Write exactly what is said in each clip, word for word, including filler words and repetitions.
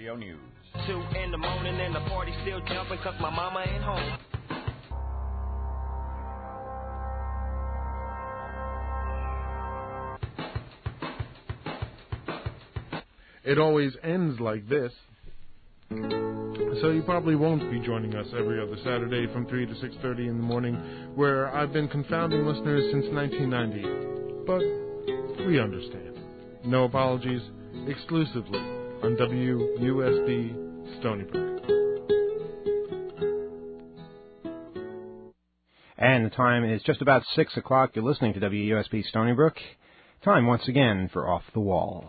Radio News. Two in the morning and the party still jumping cause my mama ain't home. It always ends like this. So you probably won't be joining us every other Saturday from three to six thirty in the morning, where I've been confounding listeners since nineteen ninety. But we understand. No apologies, exclusively on W U S B Stony Brook. And the time is just about six o'clock. You're listening to W U S B Stony Brook. Time once again for Off the Wall.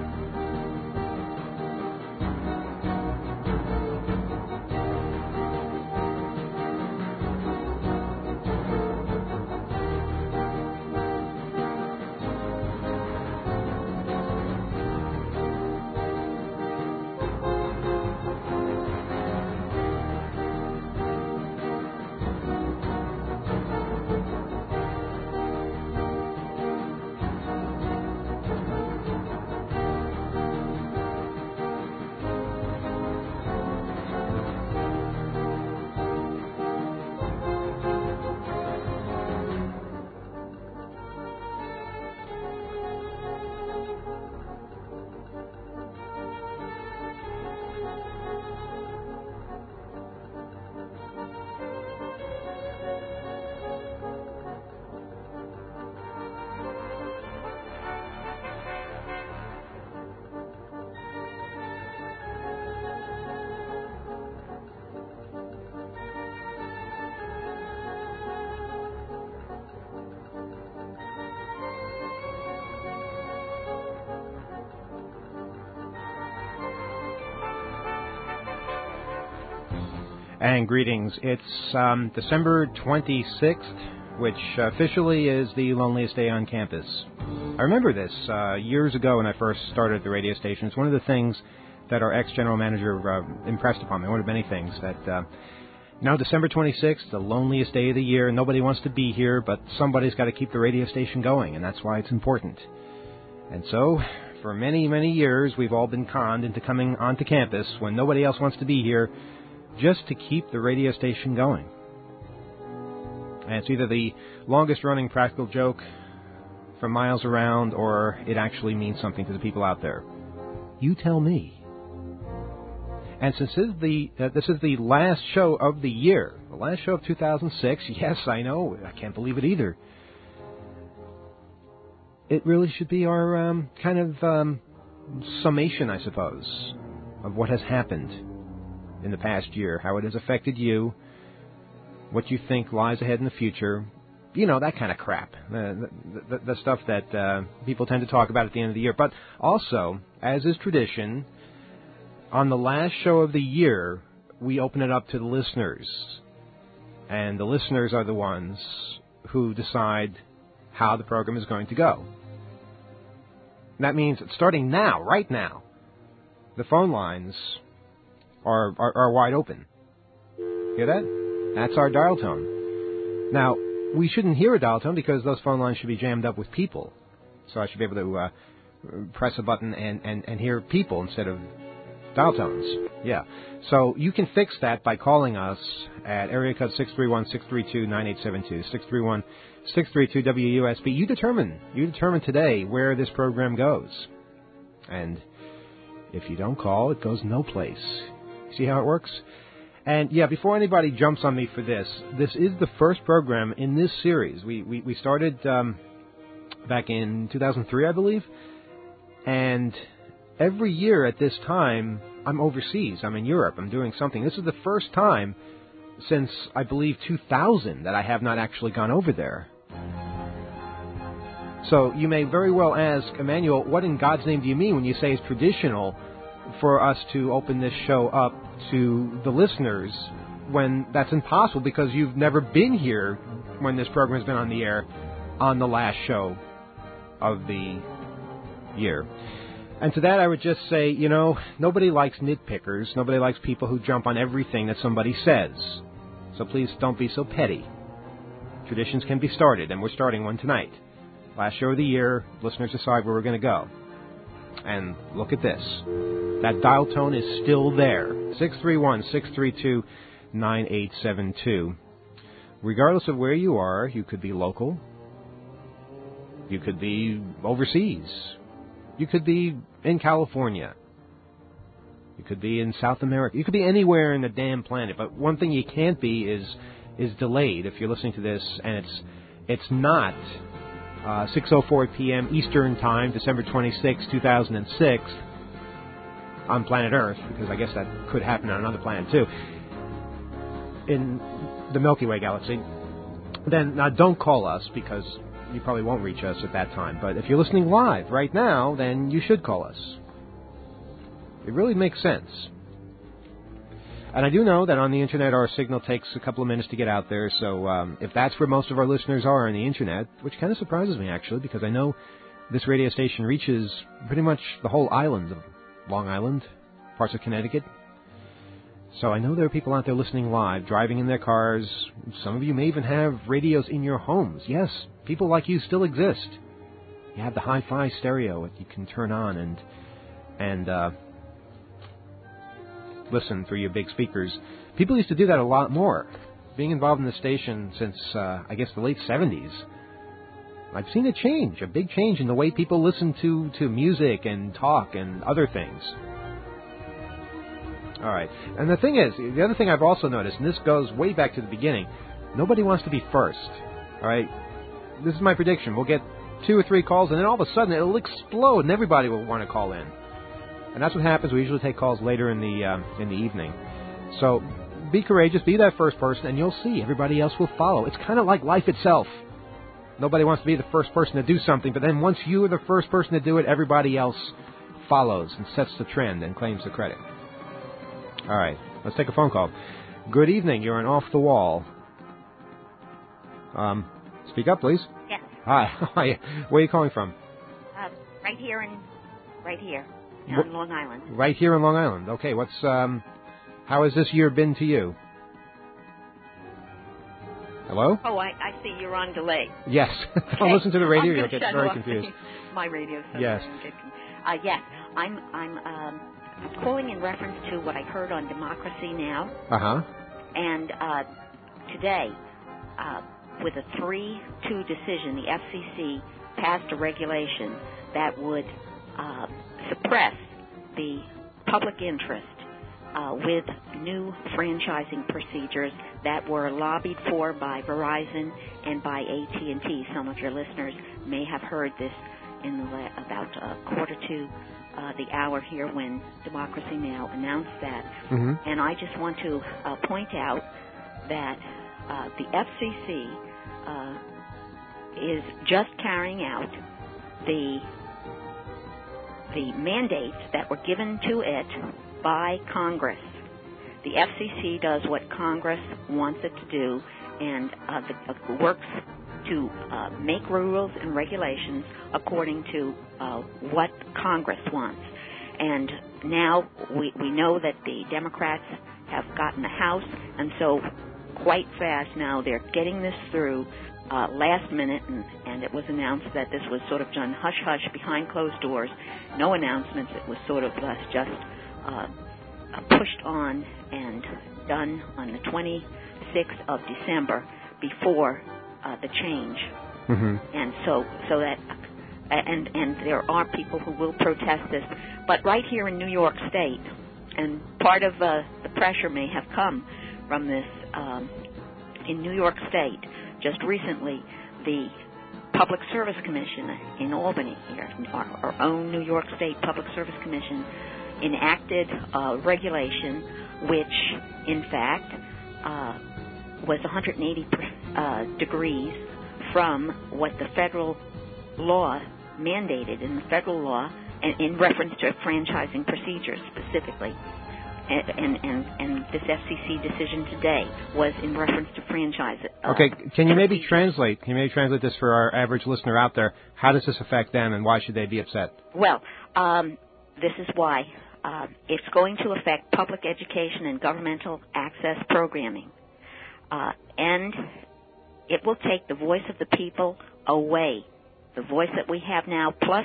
And greetings. It's um, December twenty-sixth, which officially is the loneliest day on campus. I remember this uh, years ago when I first started the radio station. It's one of the things that our ex-general manager uh, impressed upon me, one of many things, that uh, now December twenty-sixth, the loneliest day of the year. Nobody wants to be here, but somebody's got to keep the radio station going, and that's why it's important. And so, for many, many years, we've all been conned into coming onto campus when nobody else wants to be here, just to keep the radio station going. And it's either the longest-running practical joke from miles around, or it actually means something to the people out there. You tell me. And since this is the, uh, this is the last show of the year, the last show of two thousand six, yes, I know, I can't believe it either. It really should be our um, kind of um, summation, I suppose, of what has happened in the past year, how it has affected you, what you think lies ahead in the future, you know, that kind of crap, the, the, the stuff that uh, people tend to talk about at the end of the year. But also, as is tradition, on the last show of the year, we open it up to the listeners. And the listeners are the ones who decide how the program is going to go. And that means that starting now, right now, the phone lines Are, are are wide open. Hear that? That's our dial tone. Now, we shouldn't hear a dial tone because those phone lines should be jammed up with people. So I should be able to uh, press a button and, and, and hear people instead of dial tones. Yeah. So you can fix that by calling us at area code six three one, six three two, nine eight seven two, six three one, six three two, W U S B. You determine. You determine today where this program goes. And if you don't call, it goes no place. See how it works? And, yeah, before anybody jumps on me for this, this is the first program in this series. We we, we started um, back in two thousand three, I believe. And every year at this time, I'm overseas. I'm in Europe. I'm doing something. This is the first time since, I believe, two thousand that I have not actually gone over there. So you may very well ask, Emmanuel, what in God's name do you mean when you say it's traditional for us to open this show up to the listeners when that's impossible because you've never been here when this program has been on the air on the last show of the year? And to that I would just say, you know, nobody likes nitpickers. Nobody likes people who jump on everything that somebody says. So please don't be so petty. Traditions can be started, and we're starting one tonight. Last show of the year, listeners decide where we're going to go. And look at this. That dial tone is still there. six three one, six three two, nine eight seven two. Regardless of where you are, you could be local. You could be overseas. You could be in California. You could be in South America. You could be anywhere in the damn planet. But one thing you can't be is is delayed if you're listening to this and it's it's not uh, six oh four p.m. Eastern Time, December twenty-sixth, two thousand six, on planet Earth, because I guess that could happen on another planet too, in the Milky Way galaxy. Then now don't call us, because you probably won't reach us at that time. But if you're listening live right now, then you should call us. It really makes sense. And I do know that on the Internet our signal takes a couple of minutes to get out there, so um, if that's where most of our listeners are on the Internet, which kind of surprises me actually, because I know this radio station reaches pretty much the whole island of Long Island, parts of Connecticut. So I know there are people out there listening live, driving in their cars. Some of you may even have radios in your homes. Yes, people like you still exist. You have the hi-fi stereo that you can turn on and and uh, listen through your big speakers. People used to do that a lot more. Being involved in the station since, uh, I guess, the late seventies, I've seen a change, a big change in the way people listen to, to music and talk and other things. All right. And the thing is, the other thing I've also noticed, and this goes way back to the beginning, nobody wants to be first. All right. This is my prediction. We'll get two or three calls, and then all of a sudden it'll explode, and everybody will want to call in. And that's what happens. We usually take calls later in the um, in the evening. So be courageous. Be that first person, and you'll see everybody else will follow. It's kind of like life itself. Nobody wants to be the first person to do something, but then once you are the first person to do it, everybody else follows and sets the trend and claims the credit. All right, let's take a phone call. Good evening. You're on Off the Wall. Um, speak up, please. Yes. Hi. Hi. Where are you calling from? Uh, right here in, right here, Wh- on Long Island. Right here in Long Island. Okay. What's um, how has this year been to you? Hello? Oh, I, I see you're on delay. Yes. Don't listen to the radio. I'm You'll gonna get shut very off confused. My radio. So Yes. Uh, yes. I'm. I'm. Um, calling in reference to what I heard on Democracy Now. Uh huh. And uh, today, uh, with a three two decision, the F C C passed a regulation that would uh, suppress the public interest uh, with new franchising procedures that were lobbied for by Verizon and by A T and T. Some of your listeners may have heard this in the la- about a quarter to uh, the hour here when Democracy Now! Announced that. Mm-hmm. And I just want to uh, point out that uh, the F C C uh, is just carrying out the the mandates that were given to it by Congress. The F C C does what Congress wants it to do, and uh, the, uh, works to uh, make rules and regulations according to uh, what Congress wants. And now we, we know that the Democrats have gotten the House, and so quite fast now they're getting this through uh, last minute, and, and it was announced that this was sort of done hush-hush behind closed doors, no announcements. It was sort of uh, just uh, pushed on and done on the twenty-sixth of December before uh, the change. Mm-hmm. And so, so that, and and there are people who will protest this. But right here in New York State, and part of uh, the pressure may have come from this, um, in New York State, just recently, the Public Service Commission in Albany, here, our, our own New York State Public Service Commission, enacted a regulation which, in fact, uh, was one hundred eighty uh, degrees from what the federal law mandated in the federal law, and in reference to franchising procedures specifically. And, and, and, and this F C C decision today was in reference to franchise. Uh, okay, can you maybe procedures. translate? Can you maybe translate this for our average listener out there? How does this affect them, and why should they be upset? Well, um, this is why. Uh, it's going to affect public education and governmental access programming. Uh, and it will take the voice of the people away, the voice that we have now, plus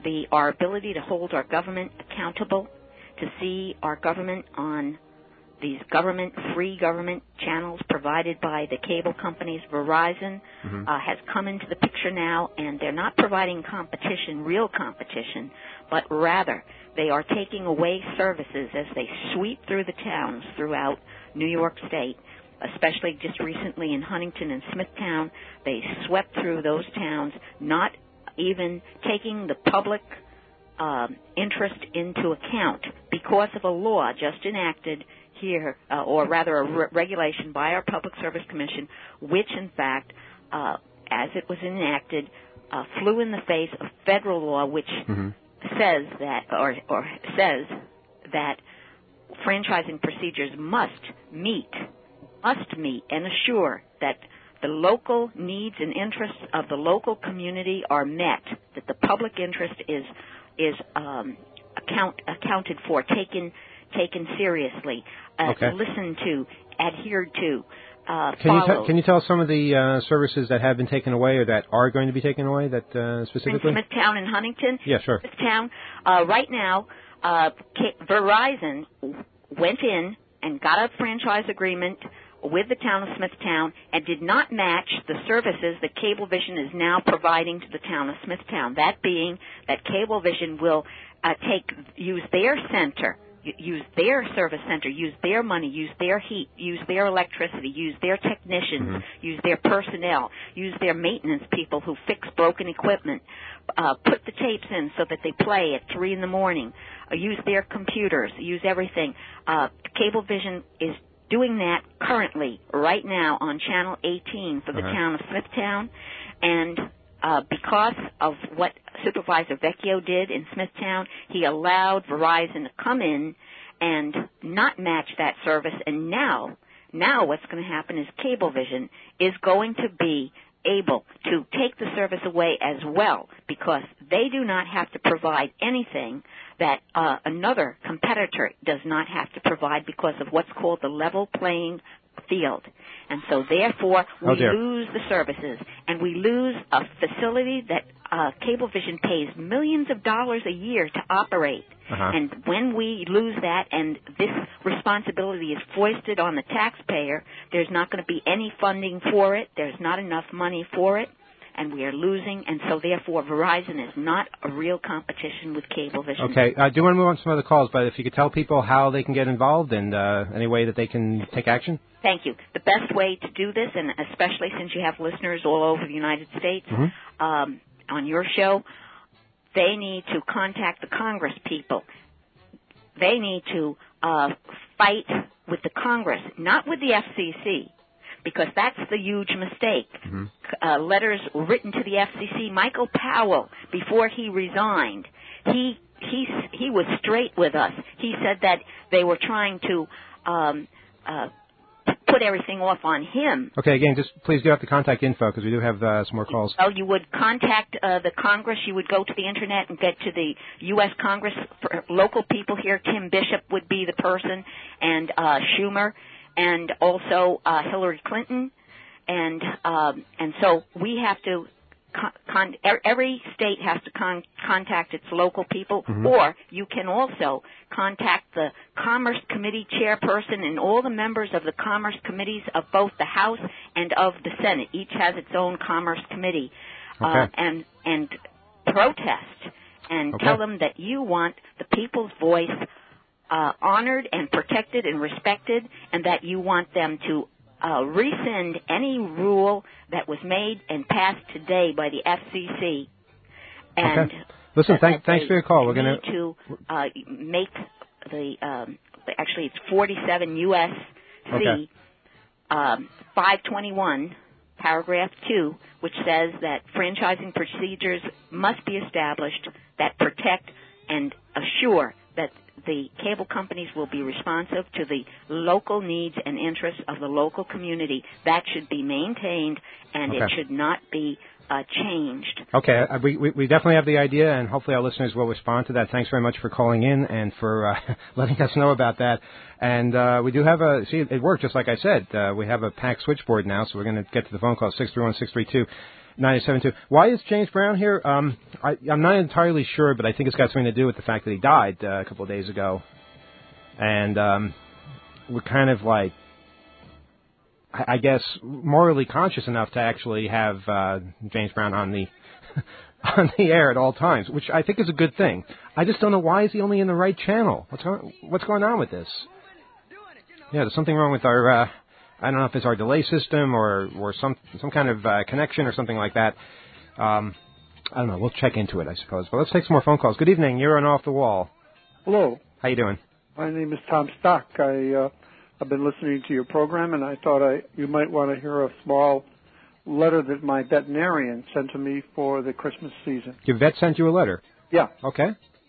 the our ability to hold our government accountable, to see our government on these government, free government channels provided by the cable companies. Verizon mm-hmm. uh, has come into the picture now, and they're not providing competition, real competition, but rather they are taking away services as they sweep through the towns throughout New York State, especially just recently in Huntington and Smithtown. They swept through those towns, not even taking the public um, interest into account because of a law just enacted here, uh, or rather a re- regulation by our Public Service Commission, which in fact, uh, as it was enacted, uh, flew in the face of federal law, which mm-hmm. says that, or, or says that franchising procedures must meet, must meet and assure that the local needs and interests of the local community are met, that the public interest is is um, account, accounted for, taken taken seriously, uh, okay. listened to, adhered to, uh, can you, followed. t- can you tell us some of the uh, services that have been taken away or that are going to be taken away, that uh, specifically? In Smithtown and Huntington? Yeah, sure. Smithtown, uh, right now, uh, K- Verizon went in and got a franchise agreement with the town of Smithtown and did not match the services that Cablevision is now providing to the town of Smithtown. That being that Cablevision will uh, take use their center, use their service center, use their money, use their heat, use their electricity, use their technicians, mm-hmm. use their personnel, use their maintenance people who fix broken equipment, uh, put the tapes in so that they play at three in the morning, uh, use their computers, use everything. Uh, Cablevision is doing that currently, right now, on Channel eighteen for the uh-huh. town of Smithtown, and uh, because of what Supervisor Vecchio did in Smithtown, he allowed Verizon to come in and not match that service, and now, now what's going to happen is Cablevision is going to be able to take the service away as well, because they do not have to provide anything that uh, another competitor does not have to provide because of what's called the level playing field. And so, therefore, we oh lose the services, and we lose a facility that uh, Cablevision pays millions of dollars a year to operate. Uh-huh. And when we lose that and this responsibility is foisted on the taxpayer, there's not going to be any funding for it. There's not enough money for it. And we are losing, and so therefore Verizon is not a real competition with Cablevision. Okay. I uh, do want to move on to some other calls, but if you could tell people how they can get involved and uh, any way that they can take action. Thank you. The best way to do this, and especially since you have listeners all over the United States mm-hmm. um, on your show, they need to contact the Congress people. They need to uh, fight with the Congress, not with the F C C. Because that's the huge mistake. Mm-hmm. Uh, letters written to the F C C. Michael Powell, before he resigned, he he he was straight with us. He said that they were trying to um, uh, put everything off on him. Okay, again, just please give out the contact info because we do have uh, some more calls. Oh, you would contact uh, the Congress. You would go to the Internet and get to the U S Congress. For local people here, Tim Bishop would be the person, and uh, Schumer. And also uh, Hillary Clinton, and um, and so we have to. Con- con- every state has to con- contact its local people, mm-hmm. or you can also contact the Commerce Committee chairperson and all the members of the Commerce Committees of both the House and of the Senate. Each has its own Commerce Committee, okay. uh, and and protest and okay. tell them that you want the people's voice Uh, honored and protected and respected, and that you want them to uh, rescind any rule that was made and passed today by the F C C. And okay. Listen, thank, thanks for your call. We're going to to uh, make the um, actually it's forty-seven U S C okay. um, five twenty-one. Paragraph two, which says that franchising procedures must be established that protect and assure that the cable companies will be responsive to the local needs and interests of the local community. That should be maintained, and okay. it should not be uh, changed. Okay, uh, we, we we definitely have the idea, and hopefully our listeners will respond to that. Thanks very much for calling in and for uh, letting us know about that. And uh, we do have a, see, it worked just like I said. Uh, we have a P A C switchboard now, so we're going to get to the phone call, six three one, six three two. nine seven two. Why is James Brown here? Um, I, I'm not entirely sure, but I think it's got something to do with the fact that he died uh, a couple of days ago. And um, we're kind of like, I, I guess, morally conscious enough to actually have uh, James Brown on the on the air at all times, which I think is a good thing. I just don't know, why is he only in the right channel? What's going, what's going on with this? Yeah, there's something wrong with our... Uh, I don't know if it's our delay system or, or some some kind of uh, connection or something like that. Um, I don't know. We'll check into it, I suppose. But let's take some more phone calls. Good evening. You're on Off the Wall. Hello. How you doing? My name is Tom Stock. I, uh, I've been listening to your program, and I thought I, you might want to hear a small letter that my veterinarian sent to me for the Christmas season. Your vet sent you a letter? Yeah. Okay.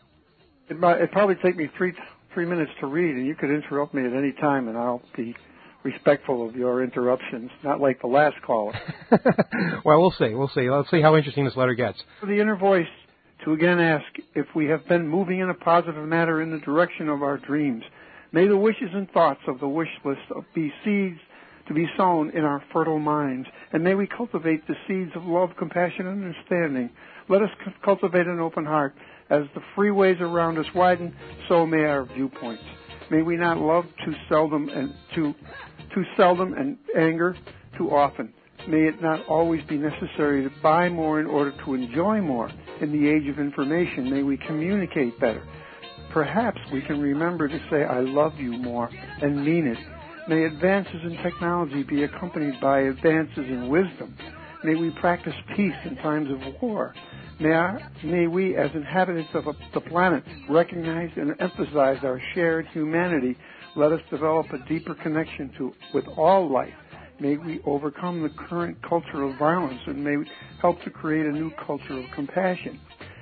It might it'd probably take me three three minutes to read, and you could interrupt me at any time, and I'll be respectful of your interruptions, not like the last caller. Well, we'll see. We'll see. Let's see how interesting this letter gets. For the inner voice to again ask if we have been moving in a positive manner in the direction of our dreams. May the wishes and thoughts of the wish list be seeds to be sown in our fertile minds, and may we cultivate the seeds of love, compassion, and understanding. Let us c- cultivate an open heart. As the freeways around us widen, so may our viewpoints. May we not love too seldom and too too seldom and anger too often. May it not always be necessary to buy more in order to enjoy more. In the age of information, may we communicate better. Perhaps we can remember to say, I love you more, and mean it. May advances in technology be accompanied by advances in wisdom. May we practice peace in times of war. May, our, may we, as inhabitants of a, the planet, recognize and emphasize our shared humanity. Let us develop a deeper connection to with all life. May we overcome the current culture of violence, and may we help to create a new culture of compassion.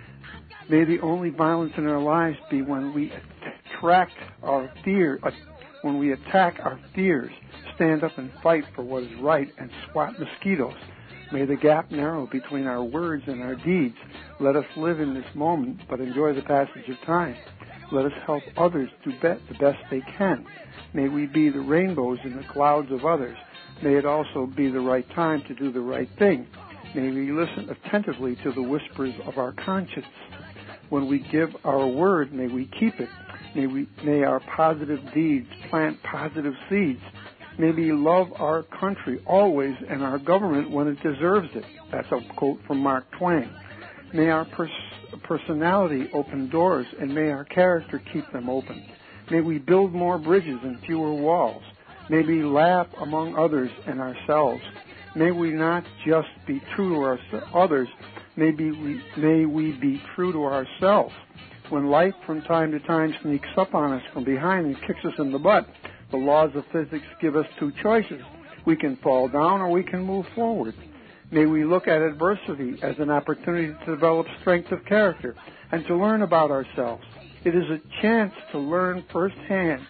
May the only violence in our lives be when we attract our fear, uh, when we attack our fears, stand up and fight for what is right, and swat mosquitoes. May the gap narrow between our words and our deeds. Let us live in this moment, but enjoy the passage of time. Let us help others do be- the best they can. May we be the rainbows in the clouds of others. May it also be the right time to do the right thing. May we listen attentively to the whispers of our conscience. When we give our word, may we keep it. May we, may our positive deeds plant positive seeds. May we love our country always and our government when it deserves it. That's a quote from Mark Twain. May our pers- personality open doors, and may our character keep them open. May we build more bridges and fewer walls. May we laugh among others and ourselves. May we not just be true to our, others, Maybe we, may we be true to ourselves. When life from time to time sneaks up on us from behind and kicks us in the butt, the laws of physics give us two choices. We can fall down or we can move forward. May we look at adversity as an opportunity to develop strength of character and to learn about ourselves. It is a chance to learn firsthand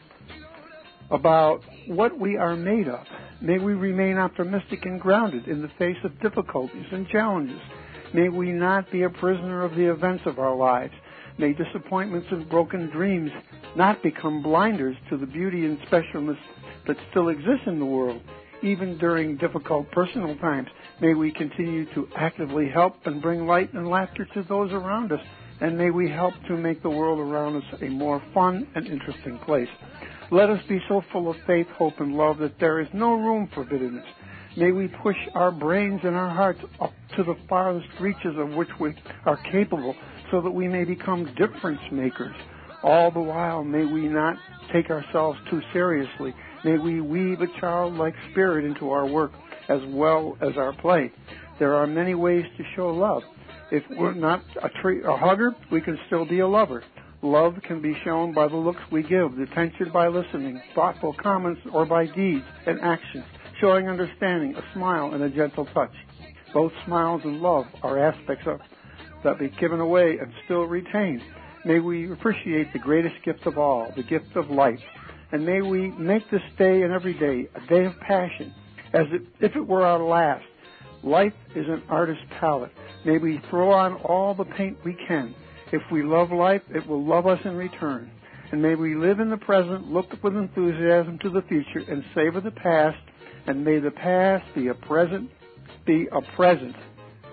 about what we are made of. May we remain optimistic and grounded in the face of difficulties and challenges. May we not be a prisoner of the events of our lives. May disappointments and broken dreams not become blinders to the beauty and specialness that still exists in the world. Even during difficult personal times, may we continue to actively help and bring light and laughter to those around us, and may we help to make the world around us a more fun and interesting place. Let us be so full of faith, hope, and love that there is no room for bitterness. May we push our brains and our hearts up to the farthest reaches of which we are capable so that we may become difference makers. All the while, may we not take ourselves too seriously. May we weave a childlike spirit into our work as well as our play. There are many ways to show love. If we're not a, tree, a hugger, we can still be a lover. Love can be shown by the looks we give, the attention by listening, thoughtful comments, or by deeds and actions, showing understanding, a smile, and a gentle touch. Both smiles and love are aspects of that be given away and still retained. May we appreciate the greatest gift of all, the gift of life. And may we make this day and every day a day of passion, as it, if it were our last. Life is an artist's palette. May we throw on all the paint we can. If we love life, it will love us in return. And may we live in the present, look with enthusiasm to the future, and savor the past. And may the past be a present, be a present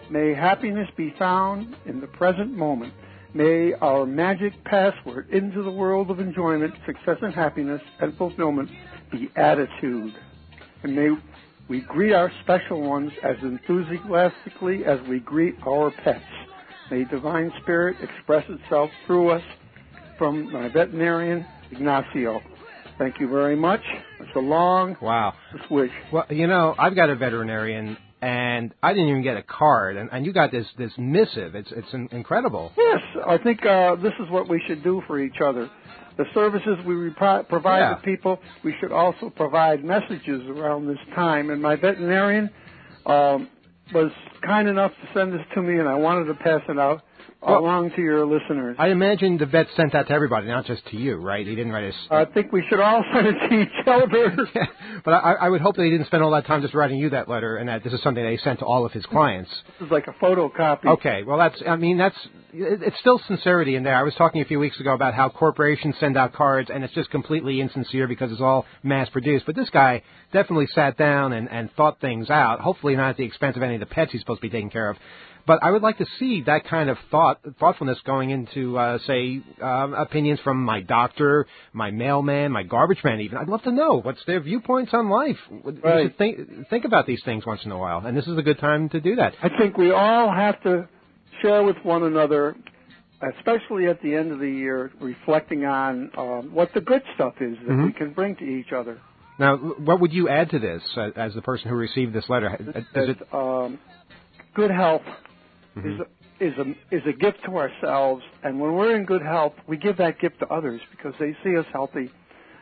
May happiness be found in the present moment. May our magic password into the world of enjoyment, success and happiness and fulfillment be attitude. And may we greet our special ones as enthusiastically as we greet our pets. May Divine Spirit express itself through us from my veterinarian, Ignacio. Thank you very much. It's a long wow. switch. Well, you know, I've got a veterinarian, and I didn't even get a card, and, and you got this, this missive. It's it's incredible. Yes, I think uh, this is what we should do for each other. The services we repri- provide yeah. to people, we should also provide messages around this time. And my veterinarian um, was kind enough to send this to me, and I wanted to pass it out well, along to your listeners. I imagine the vet sent that to everybody, not just to you, right? He didn't write a... I think we should all send it to each other. yeah, but I, I would hope that he didn't spend all that time just writing you that letter, and that this is something that he sent to all of his clients. This is like a photocopy. Okay, well, that's, I mean, that's, it, it's still sincerity in there. I was talking a few weeks ago about how corporations send out cards, and it's just completely insincere because it's all mass-produced. But this guy definitely sat down and, and thought things out, hopefully not at the expense of any of the pets he's supposed to be taking care of. But I would like to see that kind of thought, thoughtfulness going into, uh, say, uh, opinions from my doctor, my mailman, my garbage man even. I'd love to know what's their viewpoints on life. Right. You should think, think about these things once in a while, and this is a good time to do that. I think we all have to share with one another, especially at the end of the year, reflecting on um, what the good stuff is that mm-hmm. we can bring to each other. Now, what would you add to this uh, as the person who received this letter? Is it um, good health? Mm-hmm. Is a, is a is a gift to ourselves, and when we're in good health, we give that gift to others because they see us healthy,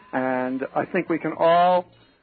and I think we can all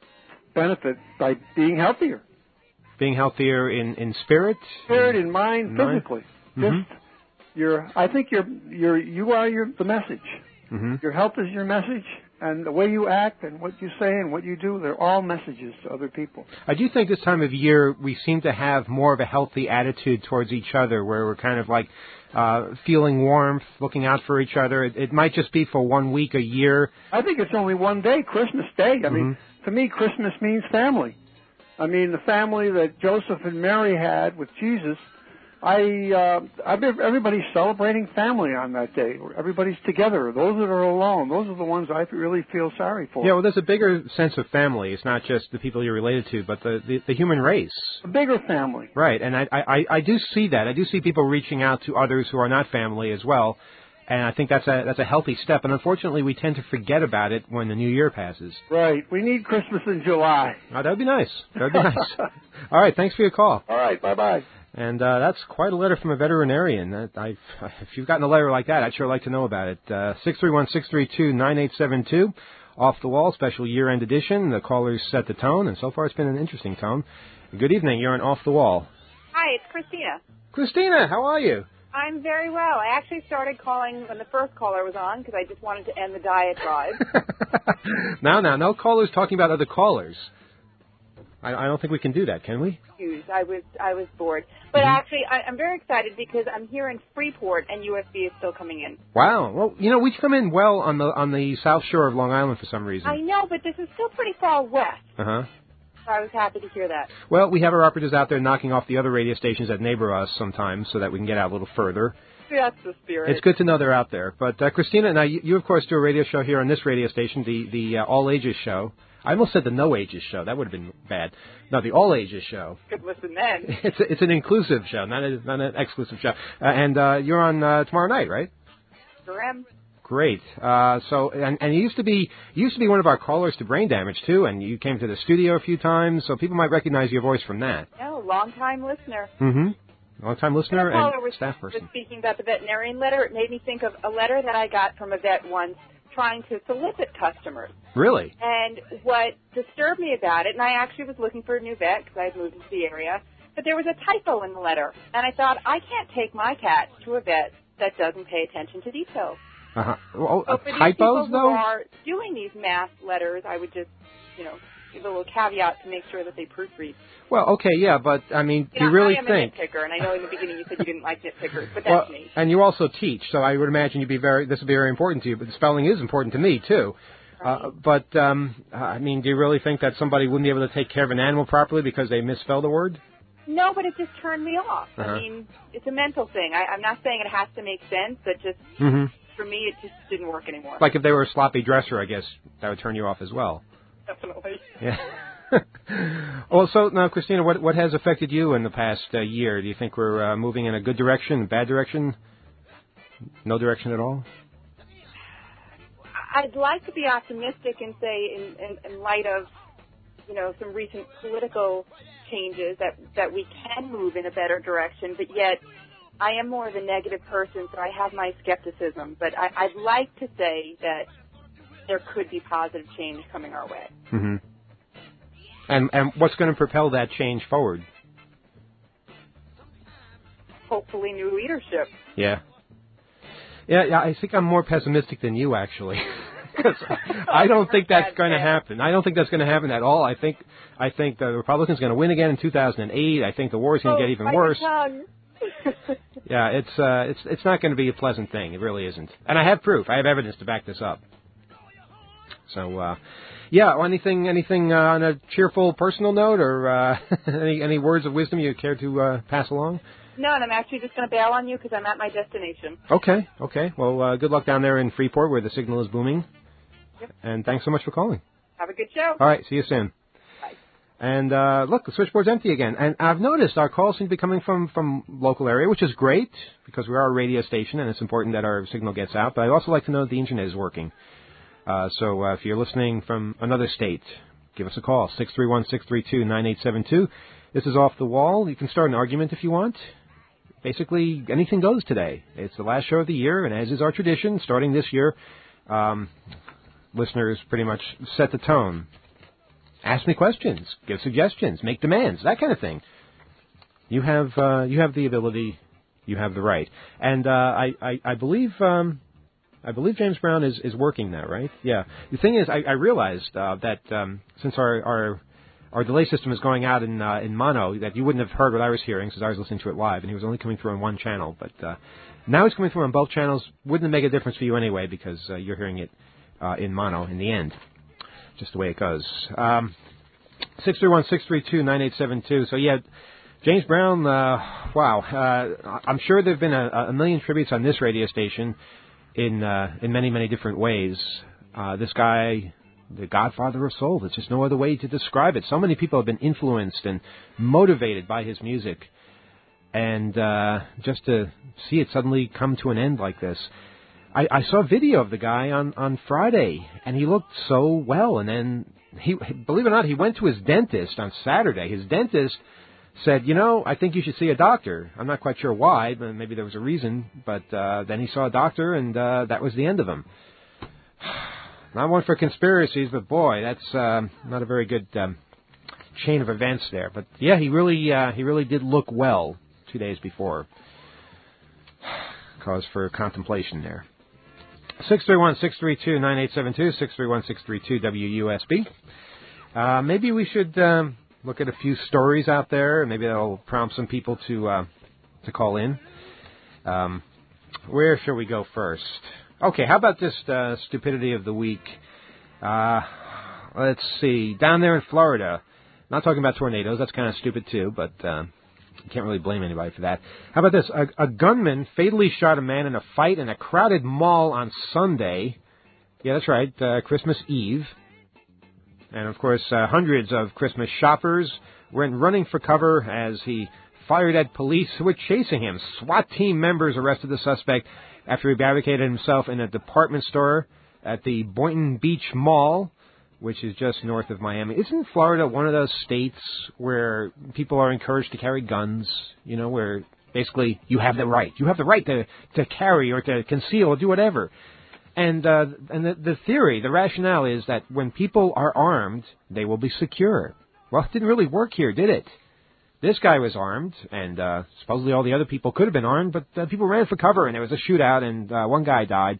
benefit by being healthier. Being healthier in, in spirit, spirit, in mind, in physically. Mind? Just mm-hmm. your, I think you're you're you are your the message. Mm-hmm. Your health is your message, and the way you act and what you say and what you do, they're all messages to other people. I do think this time of year we seem to have more of a healthy attitude towards each other, where we're kind of like uh, feeling warmth, looking out for each other. It, it might just be for one week a year. I think it's only one day, Christmas Day. I mm-hmm. mean, to me, Christmas means family. I mean, the family that Joseph and Mary had with Jesus. I, uh, I everybody's celebrating family on that day. Everybody's together. Those that are alone, those are the ones I really feel sorry for. Yeah, well, there's a bigger sense of family. It's not just the people you're related to, but the, the, the human race. A bigger family. Right, and I, I, I do see that. I do see people reaching out to others who are not family as well, and I think that's a that's a healthy step. And unfortunately, we tend to forget about it when the new year passes. Right. We need Christmas in July. Oh, that would be nice. That would be nice. All right, thanks for your call. All right, bye-bye. And uh, that's quite a letter from a veterinarian. I, if you've gotten a letter like that, I'd sure like to know about it. Uh, six three one, six three two, nine eight seven two, Off the Wall, special year-end edition. The callers set the tone, and so far it's been an interesting tone. Good evening. You're on Off the Wall. Hi, it's Christina. Christina, how are you? I'm very well. I actually started calling when the first caller was on because I just wanted to end the diatribe. Now, now, no callers talking about other callers. I, I don't think we can do that, can we? I was I was bored. But mm-hmm. actually, I, I'm very excited because I'm here in Freeport and U S B is still coming in. Wow. Well, you know, we come in well on the on the south shore of Long Island for some reason. I know, but this is still pretty far west. Uh-huh. So I was happy to hear that. Well, we have our operatives out there knocking off the other radio stations that neighbor us sometimes so that we can get out a little further. That's the spirit. It's good to know they're out there. But, uh, Christina, now you, you, of course, do a radio show here on this radio station, the, the uh, All Ages Show. I almost said the No Ages Show. That would have been bad. No, the All Ages Show. Could listen then. It's a, it's an inclusive show, not, a, not an exclusive show. Uh, and uh, you're on uh, tomorrow night, right? Sure am. Great. Uh, so, and, and you used to be you used to be one of our callers to Brain Damage too, and you came to the studio a few times, so people might recognize your voice from that. No, long-time listener. Mm-hmm. Long-time listener and and was, staff person. Was speaking about the veterinarian letter. It made me think of a letter that I got from a vet once trying to solicit customers. Really? And what disturbed me about it, and I actually was looking for a new vet because I had moved into the area, but there was a typo in the letter. And I thought, I can't take my cat to a vet that doesn't pay attention to details. Uh-huh. Well, so uh, for these typos, people though? who are doing these mass letters, I would just, you know, give a little caveat to make sure that they proofread. Well, okay, yeah, but, I mean, you do know, you really I am think... a nitpicker, and I know in the beginning you said you didn't like nitpickers, but that's well, me. And you also teach, so I would imagine you'd be very, this would be very important to you, but the spelling is important to me, too. Right. Uh, but, um, I mean, do you really think that somebody wouldn't be able to take care of an animal properly because they misspelled a word? No, but it just turned me off. Uh-huh. I mean, it's a mental thing. I, I'm not saying it has to make sense, but just Mm-hmm. for me, it just didn't work anymore. Like if they were a sloppy dresser, I guess that would turn you off as well. Definitely. Yeah. Well, so now, Christina, what what has affected you in the past uh, year? Do you think we're uh, moving in a good direction, bad direction, no direction at all? I'd like to be optimistic and say, in, in, in light of, you know, some recent political changes, that that we can move in a better direction. But yet, I am more of a negative person, so I have my skepticism. But I, I'd like to say that there could be positive change coming our way. Mm-hmm. And and what's going to propel that change forward? Hopefully, new leadership. Yeah. Yeah, yeah. I think I'm more pessimistic than you, actually. Because I don't think that's going to happen. I don't think that's going to happen at all. I think I think the Republicans are going to win again in two thousand eight. I think the war is going to oh, get even bite worse. your tongue. Yeah, it's uh, it's it's not going to be a pleasant thing. It really isn't. And I have proof. I have evidence to back this up. So, uh, yeah. Anything anything uh, on a cheerful personal note, or uh, any any words of wisdom you care to uh, pass along? No, and I'm actually just going to bail on you because I'm at my destination. Okay. Okay. Well, uh, good luck down there in Freeport where the signal is booming. Yep. And thanks so much for calling. Have a good show. All right. See you soon. Bye. And uh, look, the switchboard's empty again. And I've noticed our calls seem to be coming from from local area, which is great because we are a radio station and it's important that our signal gets out. But I'd also like to know that the internet is working. Uh, so uh, if you're listening from another state, give us a call, six three one, six three two, nine eight seven two. This is Off the Wall. You can start an argument if you want. Basically, anything goes today. It's the last show of the year, and as is our tradition, starting this year, um, listeners pretty much set the tone. Ask me questions, give suggestions, make demands, that kind of thing. You have uh, you have the ability, you have the right. And uh, I, I, I believe um, I believe James Brown is, is working now, right? Yeah. The thing is, I, I realized uh, that um, since our, our our delay system is going out in uh, in mono, that you wouldn't have heard what I was hearing because I was listening to it live, and he was only coming through on one channel. But uh, now it's coming through on both channels. Wouldn't make a difference for you anyway because uh, you're hearing it uh, in mono in the end. Just the way it goes. Um, six three one, six three two, nine eight seven two. So, yeah, James Brown, uh, wow. Uh, I'm sure there have been a, a million tributes on this radio station in uh, in many, many different ways. Uh, this guy, the godfather of soul, there's just no other way to describe it. So many people have been influenced and motivated by his music. And uh, just to see it suddenly come to an end like this. I, I saw a video of the guy on, on Friday, and he looked so well. And then, he, believe it or not, he went to his dentist on Saturday. His dentist said, you know, I think you should see a doctor. I'm not quite sure why, but maybe there was a reason. But uh, then he saw a doctor, and uh, that was the end of him. Not one for conspiracies, but boy, that's uh, not a very good um, chain of events there. But yeah, he really uh, he really did look well two days before. Cause for contemplation there. six three one, six three two, nine eight seven two, six three one, six three two, W U S B. Uh, maybe we should um, look at a few stories out there. Maybe that'll prompt some people to uh, to call in. Um, where shall we go first? Okay, how about this uh, stupidity of the week? Uh, let's see. Down there in Florida, not talking about tornadoes. That's kind of stupid, too, but uh, you can't really blame anybody for that. How about this? A, a gunman fatally shot a man in a fight in a crowded mall on Sunday. Yeah, that's right, uh, Christmas Eve. And, of course, uh, hundreds of Christmas shoppers went running for cover as he fired at police who were chasing him. SWAT team members arrested the suspect after he barricaded himself in a department store at the Boynton Beach Mall, which is just north of Miami. Isn't Florida one of those states where people are encouraged to carry guns, you know, where basically you have the right. You have the right to, to carry or to conceal or do whatever. And uh, and the, the theory, the rationale is that when people are armed, they will be secure. Well, it didn't really work here, did it? This guy was armed, and uh, supposedly all the other people could have been armed, but uh, people ran for cover, and there was a shootout, and uh, one guy died.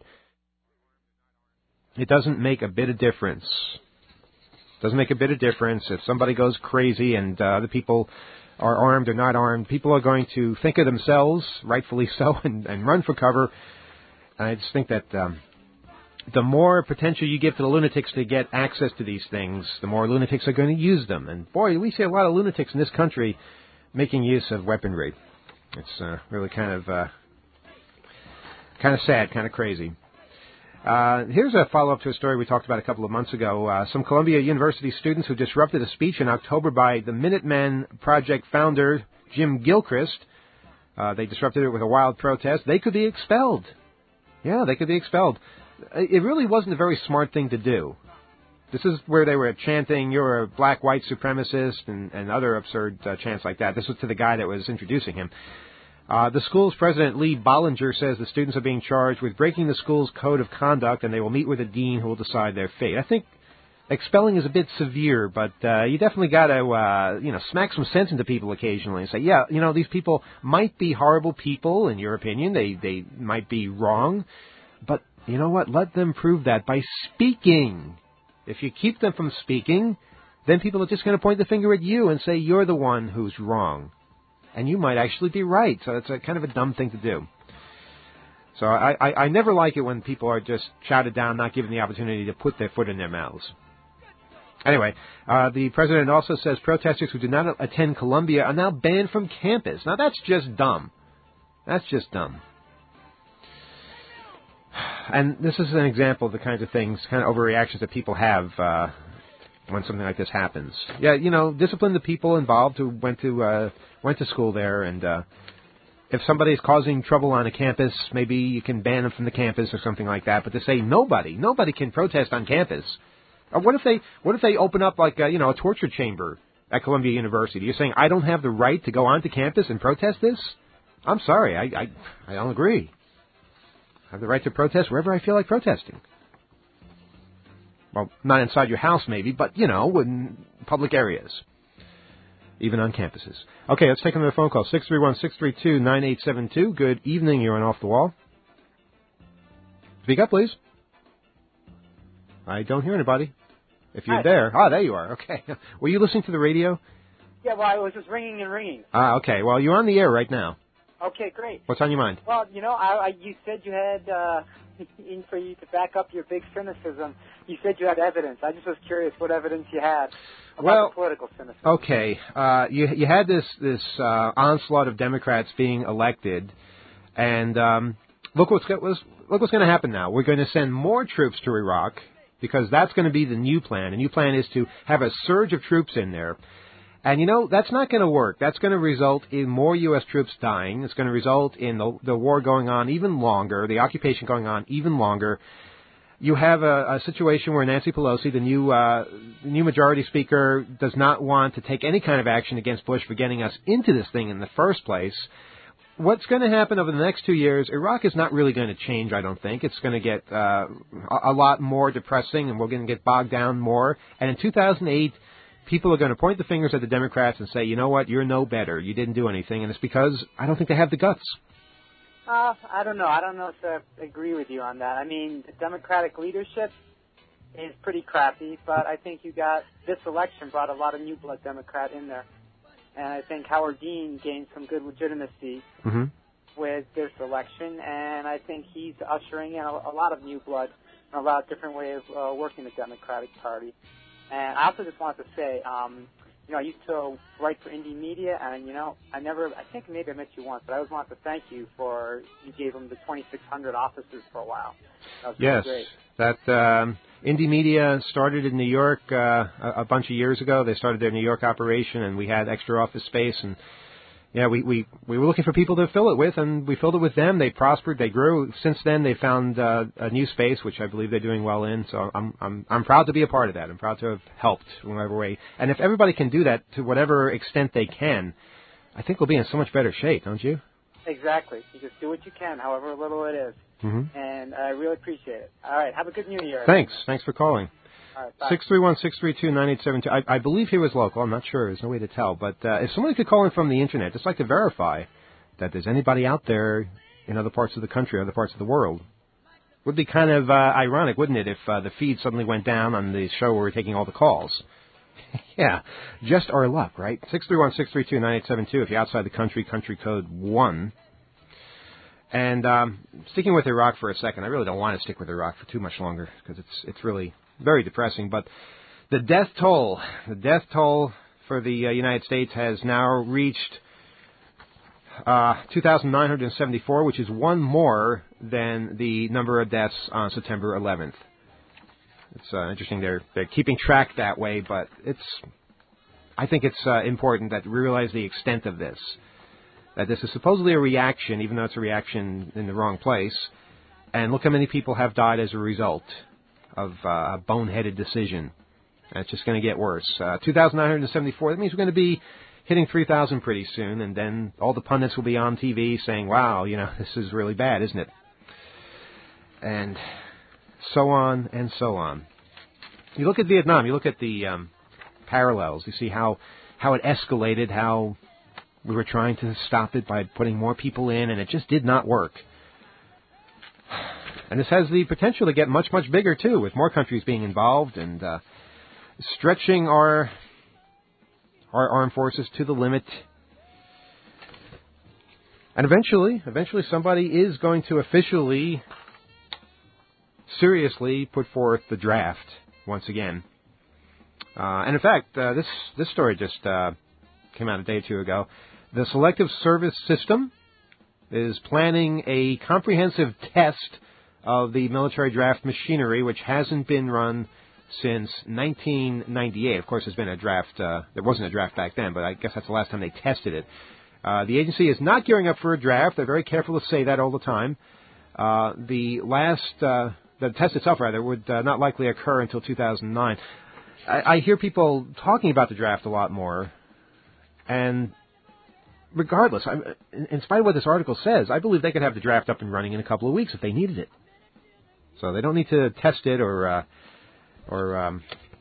It doesn't make a bit of difference. Doesn't make a bit of difference if somebody goes crazy and uh, other people are armed or not armed. People are going to think of themselves, rightfully so, and, and run for cover. And I just think that um, the more potential you give to the lunatics to get access to these things, the more lunatics are going to use them. And boy, we see a lot of lunatics in this country making use of weaponry. It's uh, really kind of uh, kind of sad, kind of crazy. Uh, here's a follow-up to a story we talked about a couple of months ago. Uh, some Columbia University students who disrupted a speech in October by the Minutemen Project founder, Jim Gilchrist. Uh, they disrupted it with a wild protest. They could be expelled. Yeah, they could be expelled. It really wasn't a very smart thing to do. This is where they were chanting, "You're a black white supremacist," and, and other absurd uh, chants like that. This was to the guy that was introducing him. Uh, the school's president, Lee Bollinger, says the students are being charged with breaking the school's code of conduct, and they will meet with a dean who will decide their fate. I think expelling is a bit severe, but uh, you definitely got to, uh, you know, smack some sense into people occasionally and say, yeah, you know, these people might be horrible people, in your opinion. They, they might be wrong, but you know what? Let them prove that by speaking. If you keep them from speaking, then people are just going to point the finger at you and say you're the one who's wrong. And you might actually be right. So it's a kind of a dumb thing to do. So I, I, I never like it when people are just shouted down, not given the opportunity to put their foot in their mouths. Anyway, uh, the president also says protesters who do not attend Columbia are now banned from campus. Now that's just dumb. That's just dumb. And this is an example of the kinds of things, kind of overreactions that people have uh, when something like this happens. Yeah, you know, discipline the people involved who went to uh, went to school there, and uh, if somebody's causing trouble on a campus, maybe you can ban them from the campus or something like that. But to say nobody, nobody can protest on campus. Or what if they, what if they open up like a, you know, a torture chamber at Columbia University? You're saying I don't have the right to go onto campus and protest this? I'm sorry, I I, I don't agree. I have the right to protest wherever I feel like protesting. Well, not inside your house maybe, but, you know, in public areas. Even on campuses. Okay, let's take another phone call. six three one, six three two, nine eight seven two. Good evening. You're on Off the Wall. Speak up, please. I don't hear anybody. If you're Hi. there. Ah, there you are. Okay. Were you listening to the radio? Yeah, well, I was just ringing and ringing. Ah, okay. Well, you're on the air right now. Okay, great. What's on your mind? Well, you know, I, I you said you had, uh, in for you to back up your big cynicism, you said you had evidence. I just was curious what evidence you had about well, the political cynicism. Okay. Uh, you you had this this uh, onslaught of Democrats being elected, and um, look what's go- look what's going to happen now. We're going to send more troops to Iraq because that's going to be the new plan. The new plan is to have a surge of troops in there. And, you know, that's not going to work. That's going to result in more U S troops dying. It's going to result in the, the war going on even longer, the occupation going on even longer. You have a, a situation where Nancy Pelosi, the new uh, the new majority speaker, does not want to take any kind of action against Bush for getting us into this thing in the first place. What's going to happen over the next two years, Iraq is not really going to change, I don't think. It's going to get uh, a, a lot more depressing, and we're going to get bogged down more. And in two thousand eight, people are going to point the fingers at the Democrats and say, you know what, you're no better. You didn't do anything. And it's because I don't think they have the guts. Uh, I don't know. I don't know if I agree with you on that. I mean, the Democratic leadership is pretty crappy, but I think you got this election brought a lot of new blood Democrat in there. And I think Howard Dean gained some good legitimacy mm-hmm. with this election, and I think he's ushering in a, a lot of new blood, a lot of different ways of uh, working the Democratic Party. And I also just wanted to say, um, you know, I used to write for Indie Media, and, you know, I never, I think maybe I met you once, but I always wanted to thank you for, you gave them the twenty-six hundred offices for a while. That was yes, really great. That um, Indie Media started in New York uh, a, a bunch of years ago. They started their New York operation, and we had extra office space, and yeah, we, we, we were looking for people to fill it with, and we filled it with them. They prospered, they grew. Since then, they found uh, a new space, which I believe they're doing well in. So I'm I'm I'm proud to be a part of that. I'm proud to have helped in whatever way. And if everybody can do that to whatever extent they can, I think we'll be in so much better shape, don't you? Exactly. You just do what you can, however little it is. Mm-hmm. And I really appreciate it. All right. Have a good New Year. Thanks. Thanks for calling. All right. Bye. six three one, six three two, nine eight seven two. I, I believe he was local. I'm not sure. There's no way to tell. But uh, if somebody could call in from the Internet, just like to verify that there's anybody out there in other parts of the country, other parts of the world. Would be kind of uh, ironic, wouldn't it, if uh, the feed suddenly went down on the show where we're taking all the calls. Yeah, just our luck, right? six three one, six three two, nine eight seven two if you're outside the country, country code one. And um, sticking with Iraq for a second, I really don't want to stick with Iraq for too much longer because it's it's really very depressing. But the death toll, the death toll for the uh, United States has now reached uh, two thousand nine hundred seventy-four, which is one more than the number of deaths on September eleventh. It's uh, interesting they're, they're keeping track that way, but it's I think it's uh, important that we realize the extent of this. That this is supposedly a reaction, even though it's a reaction in the wrong place. And look how many people have died as a result of uh, a boneheaded decision. And it's just going to get worse. Uh, two thousand nine hundred seventy-four, that means we're going to be hitting three thousand pretty soon. And then all the pundits will be on T V saying, wow, you know, this is really bad, isn't it? And so on and so on. You look at Vietnam, you look at the um, parallels. You see how, how it escalated, how we were trying to stop it by putting more people in, and it just did not work. And this has the potential to get much, much bigger, too, with more countries being involved and uh, stretching our our armed forces to the limit. And eventually, eventually somebody is going to officially, seriously put forth the draft once again. Uh, and in fact, uh, this, this story just uh, came out a day or two ago. The Selective Service System is planning a comprehensive test of the military draft machinery, which hasn't been run since nineteen ninety-eight. Of course, there's been a draft. Uh, there wasn't a draft back then, but I guess that's the last time they tested it. Uh, the agency is not gearing up for a draft. They're very careful to say that all the time. Uh, the last, uh, the test itself, rather, would uh, not likely occur until two thousand nine. I, I hear people talking about the draft a lot more, and regardless, I'm, in spite of what this article says, I believe they could have the draft up and running in a couple of weeks if they needed it. So they don't need to test it or uh, or um,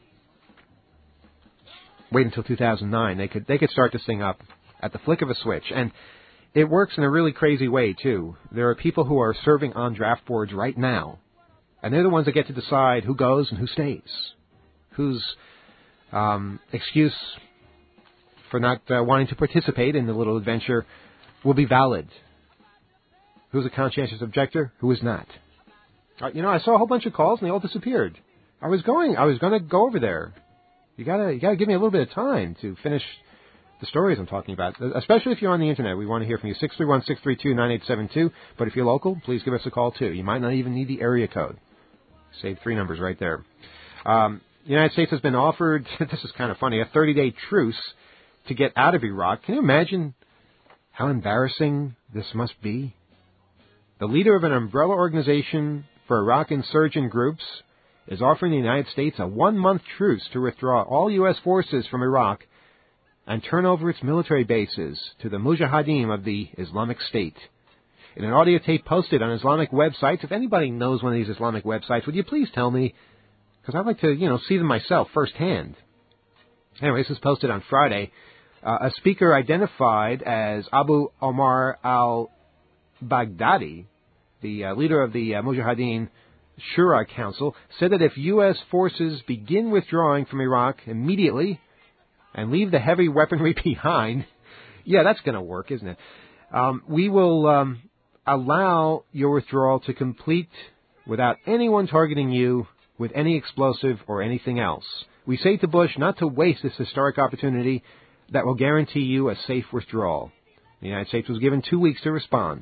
wait until two thousand nine. They could they could start this thing up at the flick of a switch, and it works in a really crazy way too. There are people who are serving on draft boards right now, and they're the ones that get to decide who goes and who stays, whose um, excuse for not uh, wanting to participate in the little adventure will be valid. Who's a conscientious objector? Who is not? Uh, you know, I saw a whole bunch of calls and they all disappeared. I was going, I was going to go over there. You gotta, you gotta give me a little bit of time to finish the stories I'm talking about. Especially if you're on the internet, we want to hear from you. six three one, six three two, nine eight seven two. But if you're local, please give us a call too. You might not even need the area code. Save three numbers right there. Um, the United States has been offered, this is kind of funny, a thirty-day truce to get out of Iraq. Can you imagine how embarrassing this must be? The leader of an umbrella organization for Iraq insurgent groups is offering the United States a one-month truce to withdraw all U S forces from Iraq and turn over its military bases to the Mujahideen of the Islamic State. In an audio tape posted on Islamic websites, if anybody knows one of these Islamic websites, would you please tell me? Because I'd like to, you know, see them myself firsthand. Anyway, this was posted on Friday. Uh, a speaker identified as Abu Omar al-Baghdadi, the uh, leader of the uh, Mujahideen Shura Council, said that if U S forces begin withdrawing from Iraq immediately and leave the heavy weaponry behind, yeah, that's going to work, isn't it? Um, we will um, allow your withdrawal to complete without anyone targeting you with any explosive or anything else. We say to Bush not to waste this historic opportunity that will guarantee you a safe withdrawal. The United States was given two weeks to respond.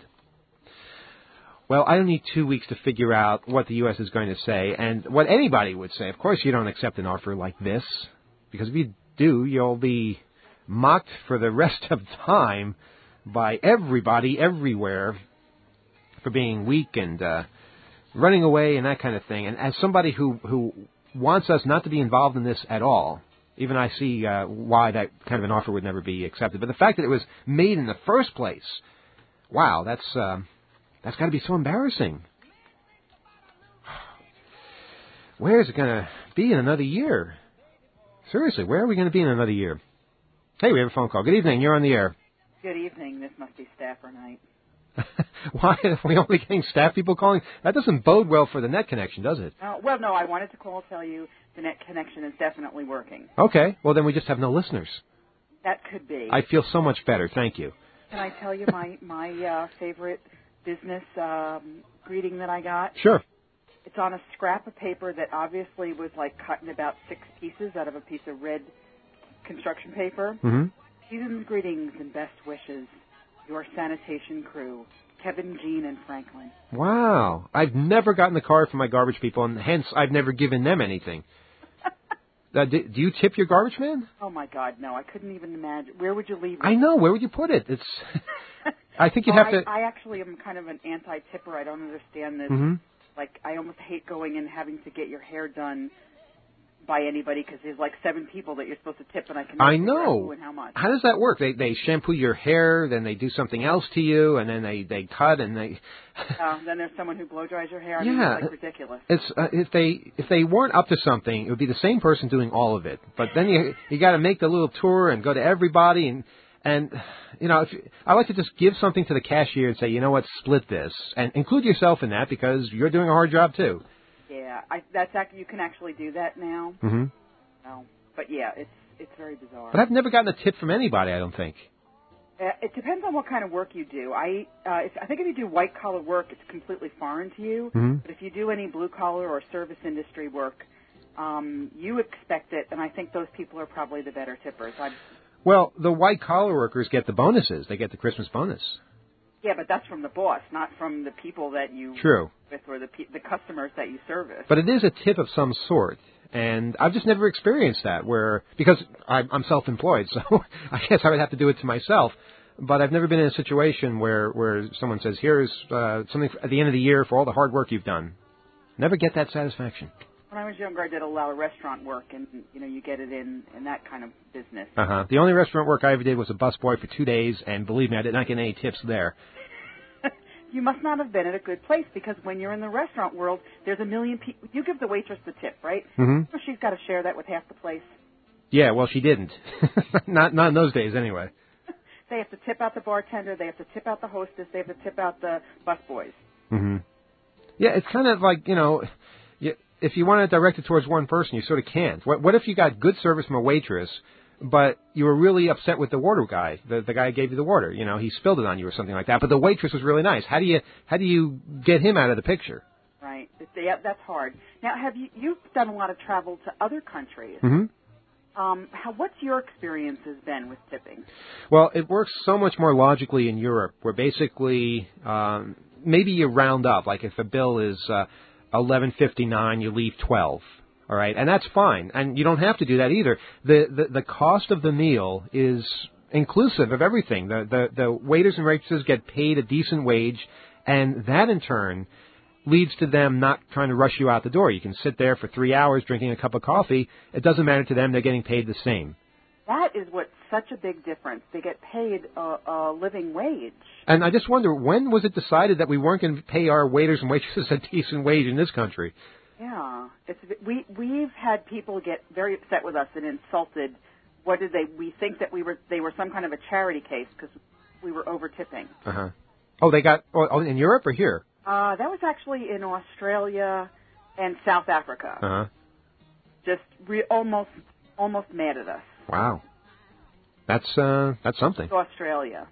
Well, I don't need two weeks to figure out what the U S is going to say and what anybody would say. Of course, you don't accept an offer like this, because if you do, you'll be mocked for the rest of time by everybody everywhere for being weak and uh, running away and that kind of thing. And as somebody who, who wants us not to be involved in this at all, even I see uh, why that kind of an offer would never be accepted. But the fact that it was made in the first place, wow, that's uh, that's got to be so embarrassing. Where is it going to be in another year? Seriously, where are we going to be in another year? Hey, we have a phone call. Good evening. You're on the air. Good evening. This must be staffer night. Why are we only getting staff people calling? That doesn't bode well for the net connection, does it? Uh, well, no, I wanted to call and tell you the net connection is definitely working. Okay. Well, then we just have no listeners. That could be. I feel so much better. Thank you. Can I tell you my, my uh, favorite business um, greeting that I got? Sure. It's on a scrap of paper that obviously was like cut in about six pieces out of a piece of red construction paper. Mm-hmm. Season's greetings and best wishes. your sanitation crew, Kevin, Jean, and Franklin. Wow. I've never gotten a card from my garbage people, and hence I've never given them anything. uh, do, do you tip your garbage man? Oh, my God, no. I couldn't even imagine. Where would you leave it? I know. Where would you put it? It's. I think you'd oh, have to... I, I actually am kind of an anti-tipper. I don't understand this. Mm-hmm. Like, I almost hate going and having to get your hair done by anybody because there's like seven people that you're supposed to tip, and I can never I figure out know. who and how much. How does that work? They they shampoo your hair, then they do something else to you, and then they, they cut and they. uh, then there's someone who blow dries your hair. I yeah, mean, it's like ridiculous. It's uh, if they if they weren't up to something, it would be the same person doing all of it. But then you you got to make the little tour and go to everybody and. And, you know, if you, I like to just give something to the cashier and say, you know what, split this. And include yourself in that because you're doing a hard job, too. Yeah, I, that's act, you can actually do that now. Mm-hmm. No, but, yeah, it's it's very bizarre. But I've never gotten a tip from anybody, I don't think. Uh, it depends on what kind of work you do. I uh, if, I think if you do white-collar work, it's completely foreign to you. Mm-hmm. But if you do any blue-collar or service industry work, um, you expect it, and I think those people are probably the better tippers. I've, Well, the white-collar workers get the bonuses. They get the Christmas bonus. Yeah, but that's from the boss, not from the people that you True. with or the pe- the customers that you service. But it is a tip of some sort. And I've just never experienced that where, because I'm, I'm self-employed, so I guess I would have to do it to myself. But I've never been in a situation where, where someone says, here's uh, something at the end of the year for all the hard work you've done. Never get that satisfaction. When I was younger, I did a lot of restaurant work, and, you know, you get it in, in that kind of business. Uh-huh. The only restaurant work I ever did was a busboy for two days, and believe me, I did not get any tips there. You must not have been at a good place, because when you're in the restaurant world, there's a million people. You give the waitress the tip, right? Mm-hmm. So she's got to share that with half the place. Yeah, well, she didn't. not not in those days, anyway. They have to tip out the bartender. They have to tip out the hostess. They have to tip out the busboys. Mm-hmm. Yeah, it's kind of like, you know... You, if you want to direct it towards one person, you sort of can't. What, what if you got good service from a waitress, but you were really upset with the water guy, the, the guy who gave you the water? You know, he spilled it on you or something like that. But the waitress was really nice. How do you how do you get him out of the picture? Right. Yeah, that's hard. Now, have you you've done a lot of travel to other countries? Mm-hmm. Um, how what's your experiences been with tipping? Well, it works so much more logically in Europe, where basically um, maybe you round up. Like if a bill is uh, eleven fifty-nine, you leave twelve. All right, and that's fine, and you don't have to do that either. The the, the cost of the meal is inclusive of everything. The, the the waiters and waitresses get paid a decent wage, and that in turn leads to them not trying to rush you out the door. You can sit there for three hours drinking a cup of coffee. It doesn't matter to them; they're getting paid the same. That is what's such a big difference. They get paid a, a living wage. And I just wonder, when was it decided that we weren't going to pay our waiters and waitresses a decent wage in this country? Yeah, it's we we've had people get very upset with us and insulted. What did they? We think that we were they were some kind of a charity case because we were over tipping. Uh huh. Oh, they got oh, in Europe or here? Uh, that was actually in Australia and South Africa. Uh huh. Just re- almost almost mad at us. Wow, that's uh, that's something. Australia.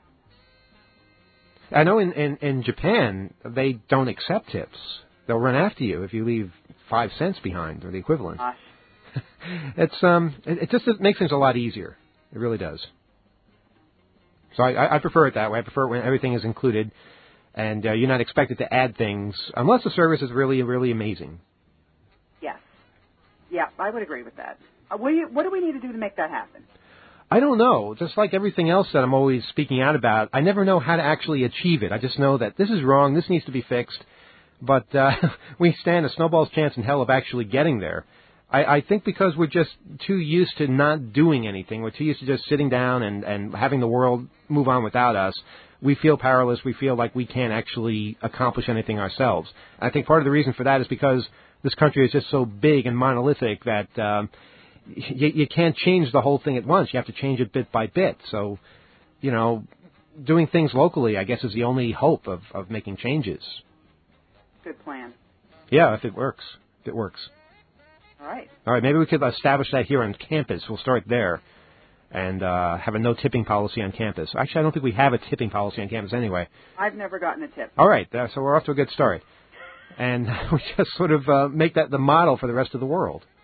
I know in, in, in Japan they don't accept tips. They'll run after you if you leave five cents behind or the equivalent. Gosh. it's um, it, it just it makes things a lot easier. It really does. So I, I prefer it that way. I prefer it when everything is included, and uh, you're not expected to add things unless the service is really really amazing. Yes. Yeah, I would agree with that. Uh, what, do you, what do we need to do to make that happen? I don't know. Just like everything else that I'm always speaking out about, I never know how to actually achieve it. I just know that this is wrong, this needs to be fixed, but uh, we stand a snowball's chance in hell of actually getting there. I, I think because we're just too used to not doing anything, we're too used to just sitting down and, and having the world move on without us, we feel powerless, we feel like we can't actually accomplish anything ourselves. I think part of the reason for that is because this country is just so big and monolithic that... Um, You, you can't change the whole thing at once. You have to change it bit by bit. So, you know, doing things locally, I guess, is the only hope of, of making changes. Good plan. Yeah, if it works. If it works. All right. All right, maybe we could establish that here on campus. We'll start there and uh, have a no-tipping policy on campus. Actually, I don't think we have a tipping policy on campus anyway. I've never gotten a tip. All right, uh, so we're off to a good start. And we just sort of uh, make that the model for the rest of the world.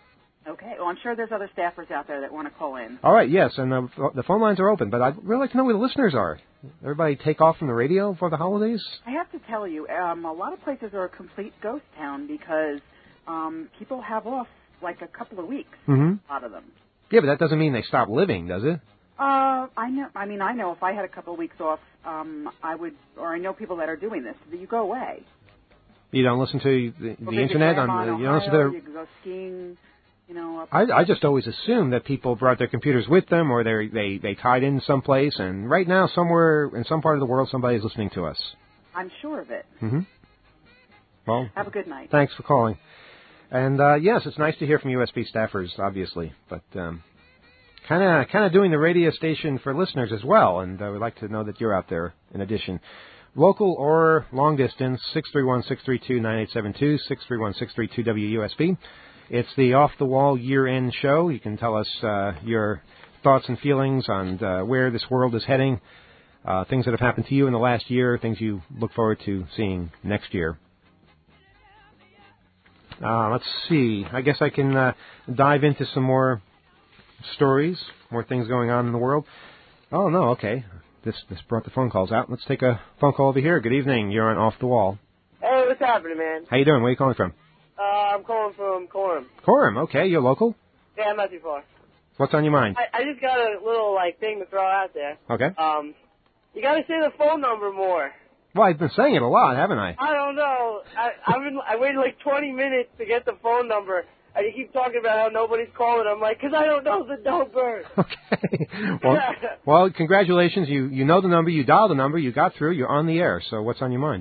Okay. Well, I'm sure there's other staffers out there that want to call in. All right, yes, and the, the phone lines are open, but I'd really like to know where the listeners are. Everybody take off from the radio for the holidays? I have to tell you, um, a lot of places are a complete ghost town because um, people have off like a couple of weeks, mm-hmm. a lot of them. Yeah, but that doesn't mean they stop living, does it? Uh, I know. I mean, I know if I had a couple of weeks off, um, I would, or I know people that are doing this. You go away. You don't listen to the, Well, the internet on the, you don't listen to the. You can go skiing. You know, up I, I just always assume that people brought their computers with them, or they they they tied in someplace. And right now, somewhere in some part of the world, somebody is listening to us. I'm sure of it. Mm-hmm. Well, have a good night. Thanks for calling. And uh, yes, it's nice to hear from U S B staffers, obviously, but um, kind of kind of doing the radio station for listeners as well. And uh, we'd like to know that you're out there. In addition, local or long distance, six three one, six three two, nine eight seven two, six three one, six three two, W U S B. It's the Off the Wall year-end show. You can tell us uh, your thoughts and feelings on uh, where this world is heading, uh, things that have happened to you in the last year, things you look forward to seeing next year. Uh, let's see. I guess I can uh, dive into some more stories, more things going on in the world. Oh, no, okay. This this brought the phone calls out. Let's take a phone call over here. Good evening. You're on Off the Wall. Hey, what's happening, man? How you doing? Where are you calling from? Uh, I'm calling from Coram. Coram, okay. You're local? Yeah, I'm not too far. What's on your mind? I, I just got a little, like, thing to throw out there. Okay. Um, you gotta say the phone number more. Well, I've been saying it a lot, haven't I? I don't know. I, I've been, I waited like twenty minutes to get the phone number, and you keep talking about how nobody's calling. I'm like, 'cause I don't know the number. Okay. Well, well, congratulations. You you know the number. You dialed the number. You got through. You're on the air. So what's on your mind?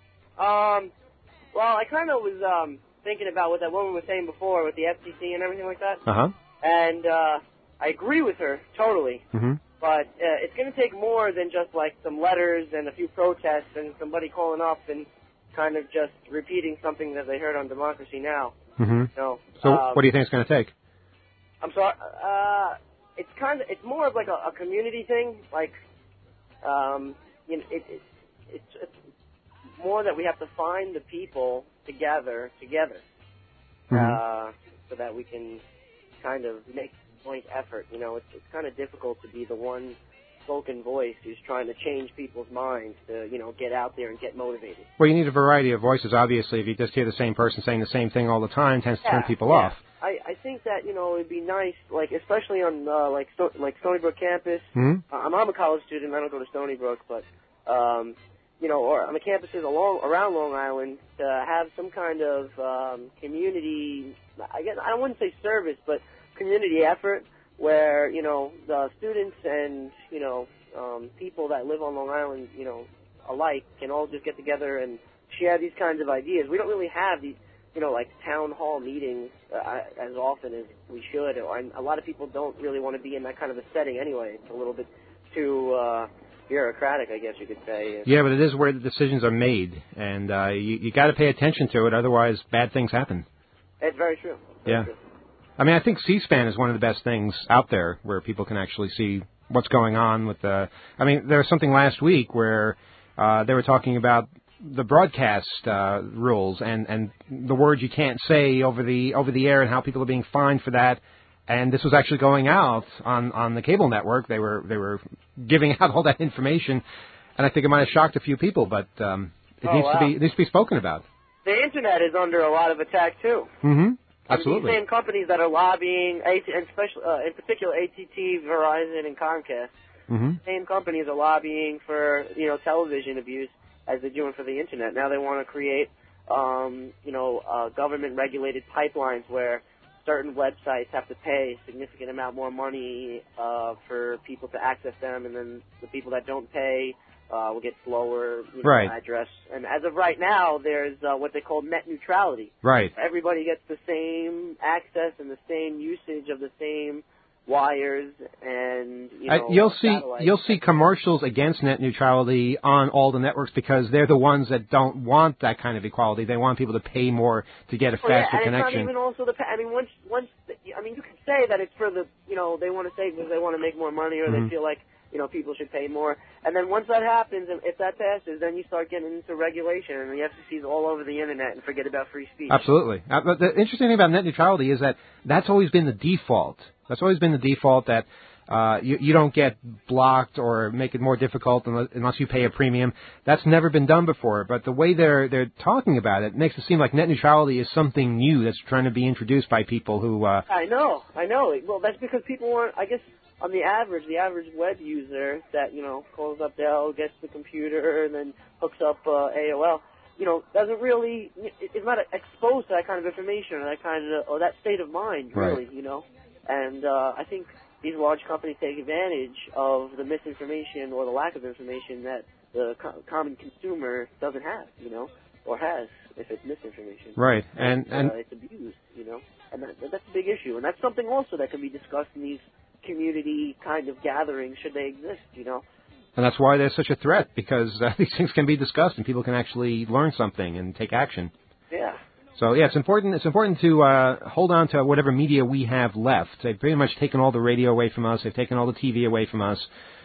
Um, well, I kind of was um thinking about what that woman was saying before with the F C C and everything like that. Uh-huh. And uh, I agree with her totally. Mm-hmm. But uh, it's going to take more than just like some letters and a few protests and somebody calling up and kind of just repeating something that they heard on Democracy Now! Mm-hmm. You know, so um, what do you think it's going to take? I'm sorry. Uh, it's kind of it's more of like a, a community thing. Like, um, you know, it, it, it's, it's more that we have to find the people together together, Mm-hmm. uh, so that we can kind of make joint effort. You know, it's it's kind of difficult to be the one spoken voice who's trying to change people's minds to, you know, get out there and get motivated. Well, you need a variety of voices, obviously. If you just hear the same person saying the same thing all the time, it tends to yeah, turn people yeah. off. I, I think that, you know, it'd be nice, like, especially on, uh, like, Sto- like Stony Brook campus. Mm-hmm. Uh, I'm, I'm a college student. I don't go to Stony Brook, but, um, you know, or on the campuses along, around Long Island to have some kind of um, community, I guess, I wouldn't say service, but community effort where, you know, the students and, you know, um, people that live on Long Island, you know, alike can all just get together and share these kinds of ideas. We don't really have these, you know, like town hall meetings uh, as often as we should, or, and a lot of people don't really want to be in that kind of a setting anyway. It's a little bit too uh, bureaucratic, I guess you could say. Yeah, but it is where the decisions are made, and uh, you, you got to pay attention to it, otherwise bad things happen. It's very true. Very yeah. true. I mean, I think C-SPAN is one of the best things out there where people can actually see what's going on with the... I mean, there was something last week where uh, they were talking about the broadcast uh, rules and, and the words you can't say over the over the air and how people are being fined for that. And this was actually going out on, on the cable network. They were they were giving out all that information, and I think it might have shocked a few people, but um, it oh, needs wow. to be it needs to be spoken about. The Internet is under a lot of attack, too. Mm-hmm. Absolutely. I mean, these same companies that are lobbying, and special, uh, in particular A T T, Verizon, and Comcast, mm-hmm. same companies are lobbying for, you know, television abuse as they're doing for the Internet. Now they want to create, um, you know, uh, government-regulated pipelines where certain websites have to pay a significant amount more money uh, for people to access them, and then the people that don't pay uh, will get slower you know, right. address. And as of right now, there's uh, what they call net neutrality. Right. Everybody gets the same access and the same usage of the same wires and you know uh, you'll see satellites. you'll see commercials against net neutrality on all the networks because they're the ones that don't want that kind of equality. They want people to pay more to get a oh, faster yeah, and connection. It's not even also the. I mean, once once I mean, you can say that it's for the you know they want to say because they want to make more money or mm-hmm. they feel like you know, people should pay more. And then once that happens, and if that passes, then you start getting into regulation, and the F C C's all over the internet, and forget about free speech. Absolutely. Uh, but the interesting thing about net neutrality is that that's always been the default. That's always been the default that uh, you, you don't get blocked or make it more difficult unless, unless you pay a premium. That's never been done before. But the way they're they're talking about it makes it seem like net neutrality is something new that's trying to be introduced by people who. Uh, I know, I know. Well, that's because people want. I guess on the average, the average web user that you know calls up Dell, gets the computer, and then hooks up uh, A O L. You know, doesn't really. It's not exposed to that kind of information or that kind of or that state of mind, really. Right. You know, and uh, I think these large companies take advantage of the misinformation or the lack of information that the co- common consumer doesn't have, you know, or has if it's misinformation. Right, and and, and uh, it's abused, you know, and that, that's a big issue, and that's something also that can be discussed in these community kind of gatherings, should they exist, you know. And that's why there's such a threat, because uh, these things can be discussed and people can actually learn something and take action. Yeah. So, yeah, it's important It's important to uh, hold on to whatever media we have left. They've pretty much taken all the radio away from us. They've taken all the T V away from us.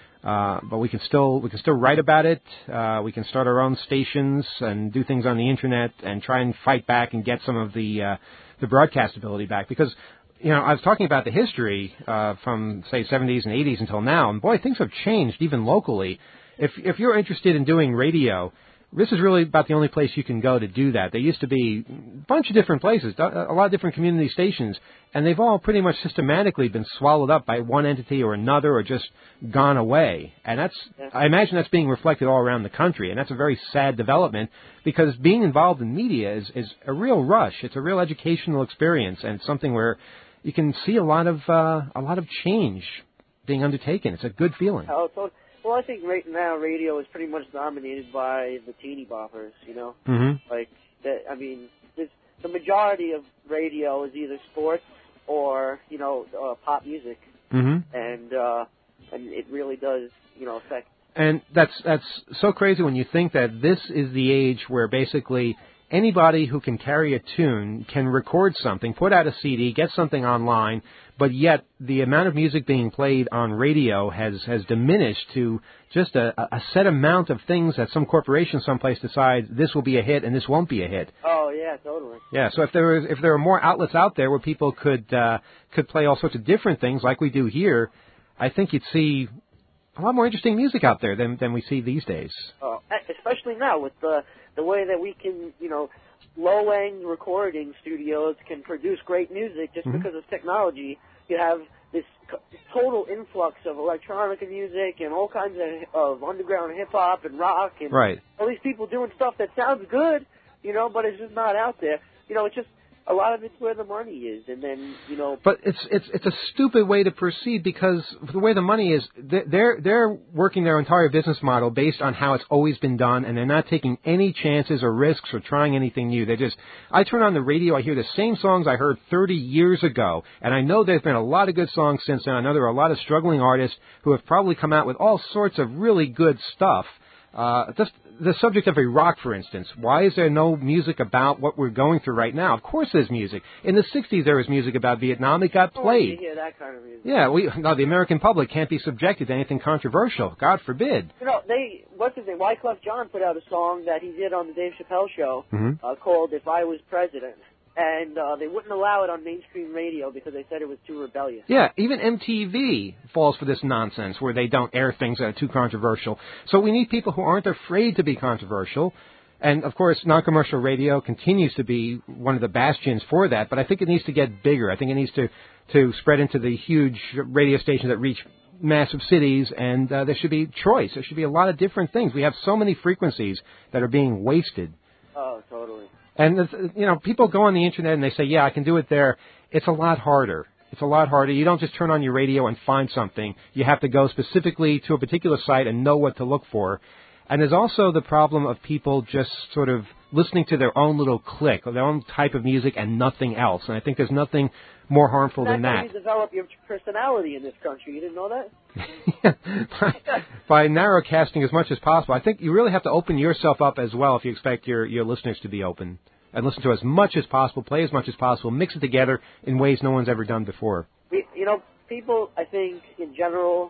Uh, but we can still we can still write about it. Uh, we can start our own stations and do things on the Internet and try and fight back and get some of the uh, the broadcastability back. Because, you know, I was talking about the history uh, from, say, seventies and eighties until now, and, boy, things have changed even locally. If if you're interested in doing radio, this is really about the only place you can go to do that. There used to be a bunch of different places, a lot of different community stations, and they've all pretty much systematically been swallowed up by one entity or another or just gone away. And that's, I imagine that's being reflected all around the country, and that's a very sad development because being involved in media is, is a real rush. It's a real educational experience, and it's something where you can see a lot of uh, a lot of change being undertaken. It's a good feeling. Oh, so, well, I think right now radio is pretty much dominated by the teeny boppers, you know? Mm-hmm. Like, that, I mean, this, the majority of radio is either sports or, you know, uh, pop music. Mm-hmm. And, uh, and it really does, you know, affect. And that's that's so crazy when you think that this is the age where basically anybody who can carry a tune can record something, put out a C D, get something online, but yet the amount of music being played on radio has, has diminished to just a, a set amount of things that some corporation someplace decides this will be a hit and this won't be a hit. Oh, yeah, totally. Yeah, so if there was, if there were more outlets out there where people could uh, could play all sorts of different things like we do here, I think you'd see a lot more interesting music out there than, than we see these days. Uh, especially now with the the way that we can, you know, low-end recording studios can produce great music just mm-hmm. because of technology. You have this total influx of electronic music and all kinds of, of underground hip-hop and rock and right. all these people doing stuff that sounds good, you know, but it's just not out there. You know, it's just a lot of it's where the money is, and then, you know. But it's it's it's a stupid way to proceed because the way the money is, they're they're working their entire business model based on how it's always been done, and they're not taking any chances or risks or trying anything new. They just, I turn on the radio, I hear the same songs I heard thirty years ago, and I know there's been a lot of good songs since then. I know there are a lot of struggling artists who have probably come out with all sorts of really good stuff. Uh, just the subject of Iraq, for instance. Why is there no music about what we're going through right now? Of course there's music. In the sixties there was music about Vietnam. It got played. Oh, you hear that kind of music. Yeah, we, no, the American public can't be subjected to anything controversial. God forbid. You know, they, what's his name? Wyclef Jean put out a song that he did on the Dave Chappelle show mm-hmm. uh, called If I Was President. And uh, they wouldn't allow it on mainstream radio because they said it was too rebellious. Yeah, even M T V falls for this nonsense where they don't air things that are too controversial. So we need people who aren't afraid to be controversial. And, of course, non-commercial radio continues to be one of the bastions for that. But I think it needs to get bigger. I think it needs to, to spread into the huge radio stations that reach massive cities. And uh, there should be choice. There should be a lot of different things. We have so many frequencies that are being wasted. Oh, totally. And, you know, people go on the Internet and they say, yeah, I can do it there. It's a lot harder. It's a lot harder. You don't just turn on your radio and find something. You have to go specifically to a particular site and know what to look for. And there's also the problem of people just sort of listening to their own little clique or their own type of music and nothing else. And I think there's nothing more harmful That's than that. That's how you develop your personality in this country. You didn't know that? by, by narrowcasting as much as possible. I think you really have to open yourself up as well if you expect your, your listeners to be open. And listen to as much as possible, play as much as possible, mix it together in ways no one's ever done before. We, you know, people, I think, in general,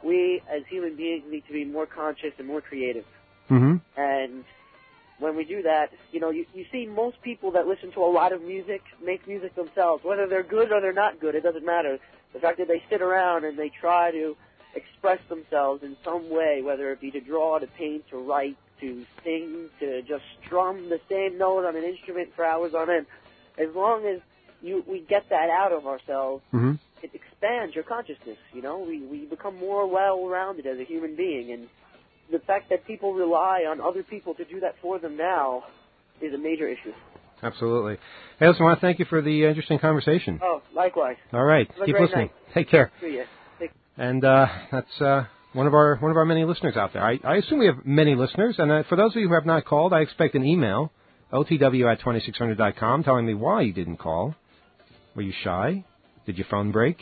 we as human beings need to be more conscious and more creative. Mm-hmm. And when we do that, you know, you, you see most people that listen to a lot of music make music themselves. Whether they're good or they're not good, it doesn't matter. The fact that they sit around and they try to express themselves in some way, whether it be to draw, to paint, to write, to sing, to just strum the same note on an instrument for hours on end. As long as you we get that out of ourselves, mm-hmm. it expands your consciousness, you know. We, we become more well-rounded as a human being, and the fact that people rely on other people to do that for them now is a major issue. Absolutely. Hey, listen, I want to thank you for the interesting conversation. Oh, likewise. All right. Have a Keep great listening. night. Take care. See ya. Take And uh, that's uh, one of our one of our many listeners out there. I, I assume we have many listeners. And uh, for those of you who have not called, I expect an email, O T W at twenty-six hundred dot com, telling me why you didn't call. Were you shy? Did your phone break?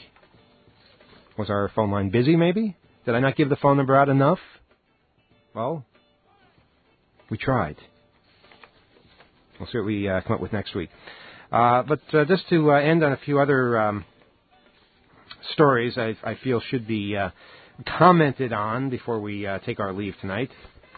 Was our phone line busy, maybe? Did I not give the phone number out enough? Well, we tried. We'll see what we uh, come up with next week. Uh, but uh, just to uh, end on a few other um, stories I, I feel should be uh, commented on before we uh, take our leave tonight.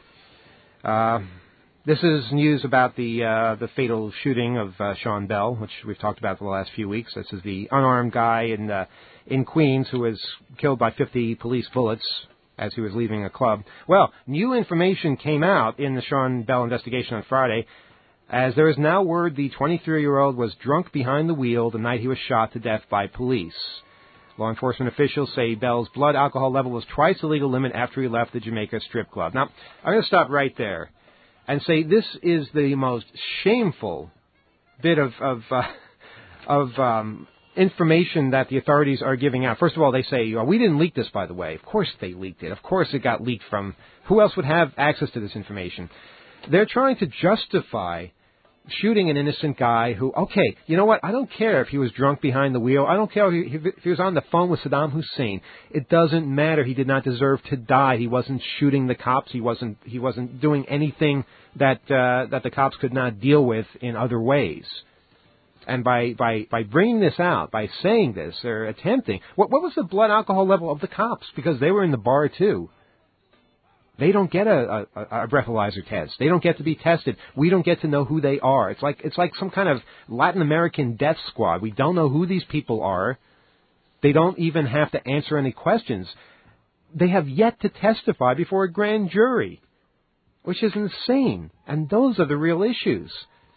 Uh, this is news about the uh, the fatal shooting of uh, Sean Bell, which we've talked about for the last few weeks. This is the unarmed guy in uh, in Queens who was killed by fifty police bullets as he was leaving a club. Well, new information came out in the Sean Bell investigation on Friday, as there is now word the twenty-three-year-old was drunk behind the wheel the night he was shot to death by police. Law enforcement officials say Bell's blood alcohol level was twice the legal limit after he left the Jamaica strip club. Now, I'm going to stop right there and say this is the most shameful bit of of, uh, of um, information that the authorities are giving out. First of all, they say, oh, we didn't leak this, by the way. Of course they leaked it. Of course it got leaked from... Who else would have access to this information? They're trying to justify shooting an innocent guy who, okay, you know what? I don't care if he was drunk behind the wheel. I don't care if he, if he was on the phone with Saddam Hussein. It doesn't matter. He did not deserve to die. He wasn't shooting the cops. He wasn't he wasn't doing anything that uh, that the cops could not deal with in other ways. And by, by, by bringing this out, by saying this, they're attempting... What, what was the blood alcohol level of the cops? Because they were in the bar, too. They don't get a, a, a breathalyzer test. They don't get to be tested. We don't get to know who they are. It's like it's like some kind of Latin American death squad. We don't know who these people are. They don't even have to answer any questions. They have yet to testify before a grand jury, which is insane. And those are the real issues.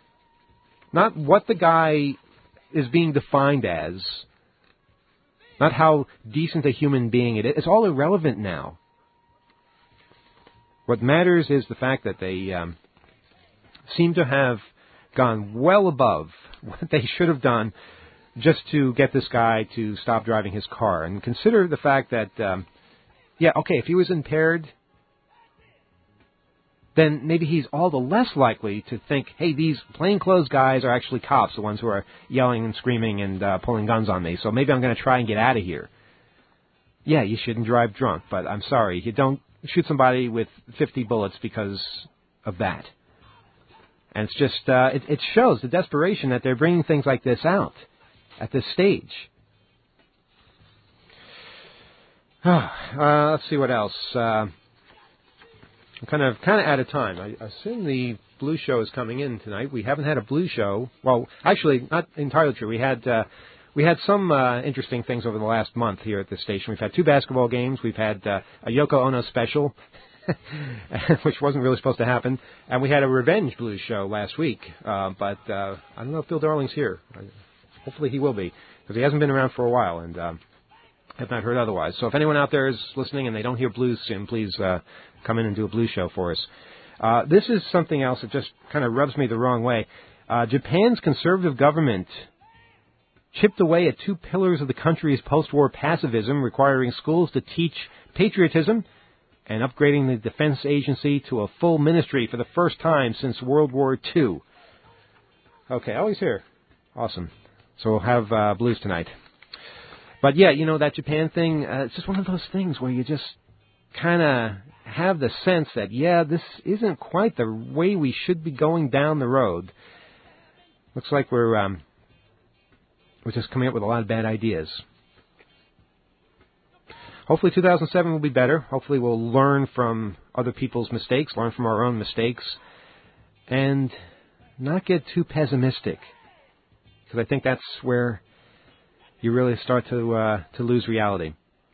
Not what the guy is being defined as. Not how decent a human being it is. It's all irrelevant now. What matters is the fact that they um, seem to have gone well above what they should have done just to get this guy to stop driving his car. And consider the fact that, um, yeah, okay, if he was impaired, then maybe he's all the less likely to think, hey, these plainclothes guys are actually cops, the ones who are yelling and screaming and uh, pulling guns on me, so maybe I'm going to try and get out of here. Yeah, you shouldn't drive drunk, but I'm sorry, you don't shoot somebody with fifty bullets because of that. And it's just, uh, it, it shows the desperation that they're bringing things like this out at this stage. uh, let's see what else. Uh, I'm kind of kind of out of time. I assume the Blue Show is coming in tonight. We haven't had a Blue Show. Well, actually, not entirely true. We had uh, we had some uh, interesting things over the last month here at this station. We've had two basketball games. We've had uh, a Yoko Ono special, which wasn't really supposed to happen. And we had a Revenge Blues show last week. Uh, but uh, I don't know if Bill Darling's here. Hopefully he will be, because he hasn't been around for a while, and uh, have not heard otherwise. So if anyone out there is listening and they don't hear blues soon, please uh, come in and do a blues show for us. Uh, this is something else that just kind of rubs me the wrong way. Uh, Japan's conservative government chipped away at two pillars of the country's post-war pacifism, requiring schools to teach patriotism and upgrading the defense agency to a full ministry for the first time since World War Two. Okay, oh, he's here. Awesome. So we'll have uh, blues tonight. But yeah, you know, that Japan thing, uh, it's just one of those things where you just kind of have the sense that, yeah, this isn't quite the way we should be going down the road. Looks like we're... Um, We're just coming up with a lot of bad ideas. hopefully two thousand seven will be better. Hopefully we'll learn from other people's mistakes, learn from our own mistakes, and not get too pessimistic. Because I think that's where you really start to uh, to lose reality.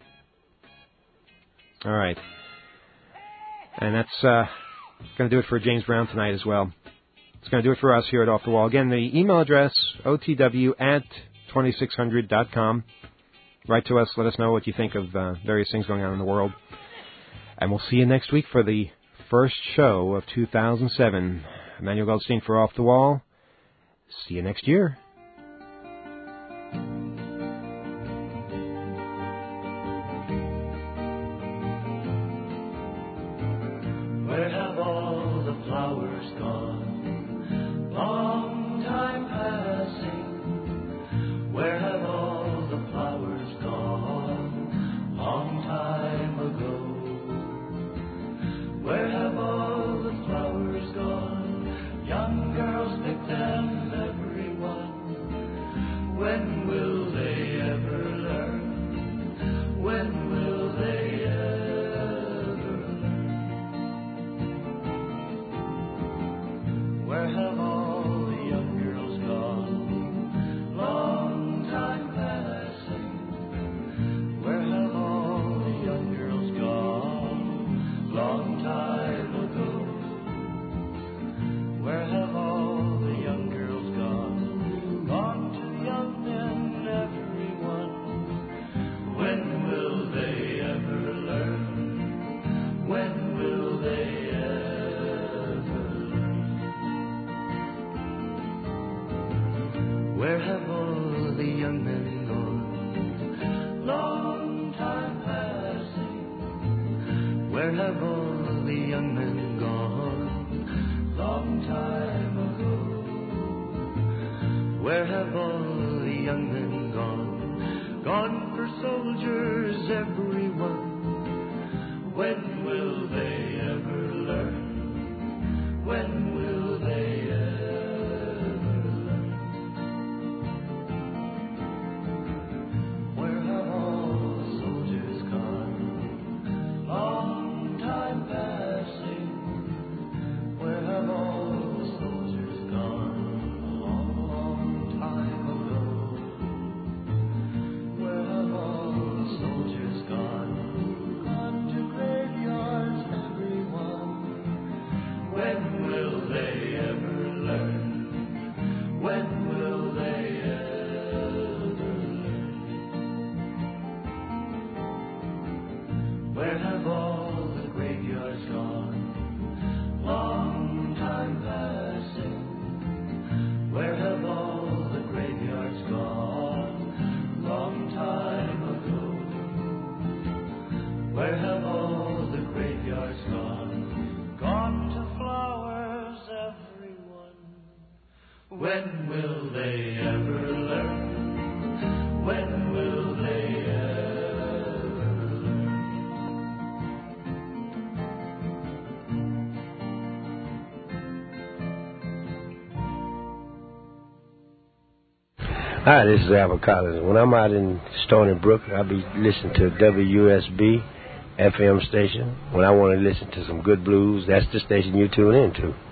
All right. And that's uh, going to do it for James Brown tonight as well. It's going to do it for us here at Off the Wall. Again, the email address, O T W at twenty-six hundred dot com. Write to us. Let us know what you think of uh, various things going on in the world. And we'll see you next week for the first show of two thousand seven. Emmanuel Goldstein for Off the Wall. See you next year. Where have all the flowers gone? Long time passing. Where have all the flowers gone? Long time ago. Where have all the flowers gone? Young girls pick them, everyone. When will they ever learn? When will they ever learn? Where have all the young girls gone? Long time passing. Where have all the young girls gone? Long time ago. Where have all the young girls gone? Gone to young men, everyone. When will they ever learn? When will they ever learn? Where have all the young men gone? Long time passing. Where have all the young men gone? Long time ago. Where have all the young men gone? Gone for soldiers, everyone. When will they ever learn? When will they ever learn? Where have all the soldiers gone? Long time passing. Where have all the soldiers gone? Long, long time ago. Where have all the soldiers gone? Gone to graveyards, everyone. When will they ever learn? When will they ever learn? Where have all the graveyards gone? Long time passing. Where have all the graveyards gone? Long time ago. Where have all the graveyards gone? Gone to flowers, everyone. When will they ever learn? When will they ever learn? Hi, this is Albert Collins. When I'm out in Stony Brook, I'll be listening to W S B F M station. When I want to listen to some good blues, that's the station you tune in to.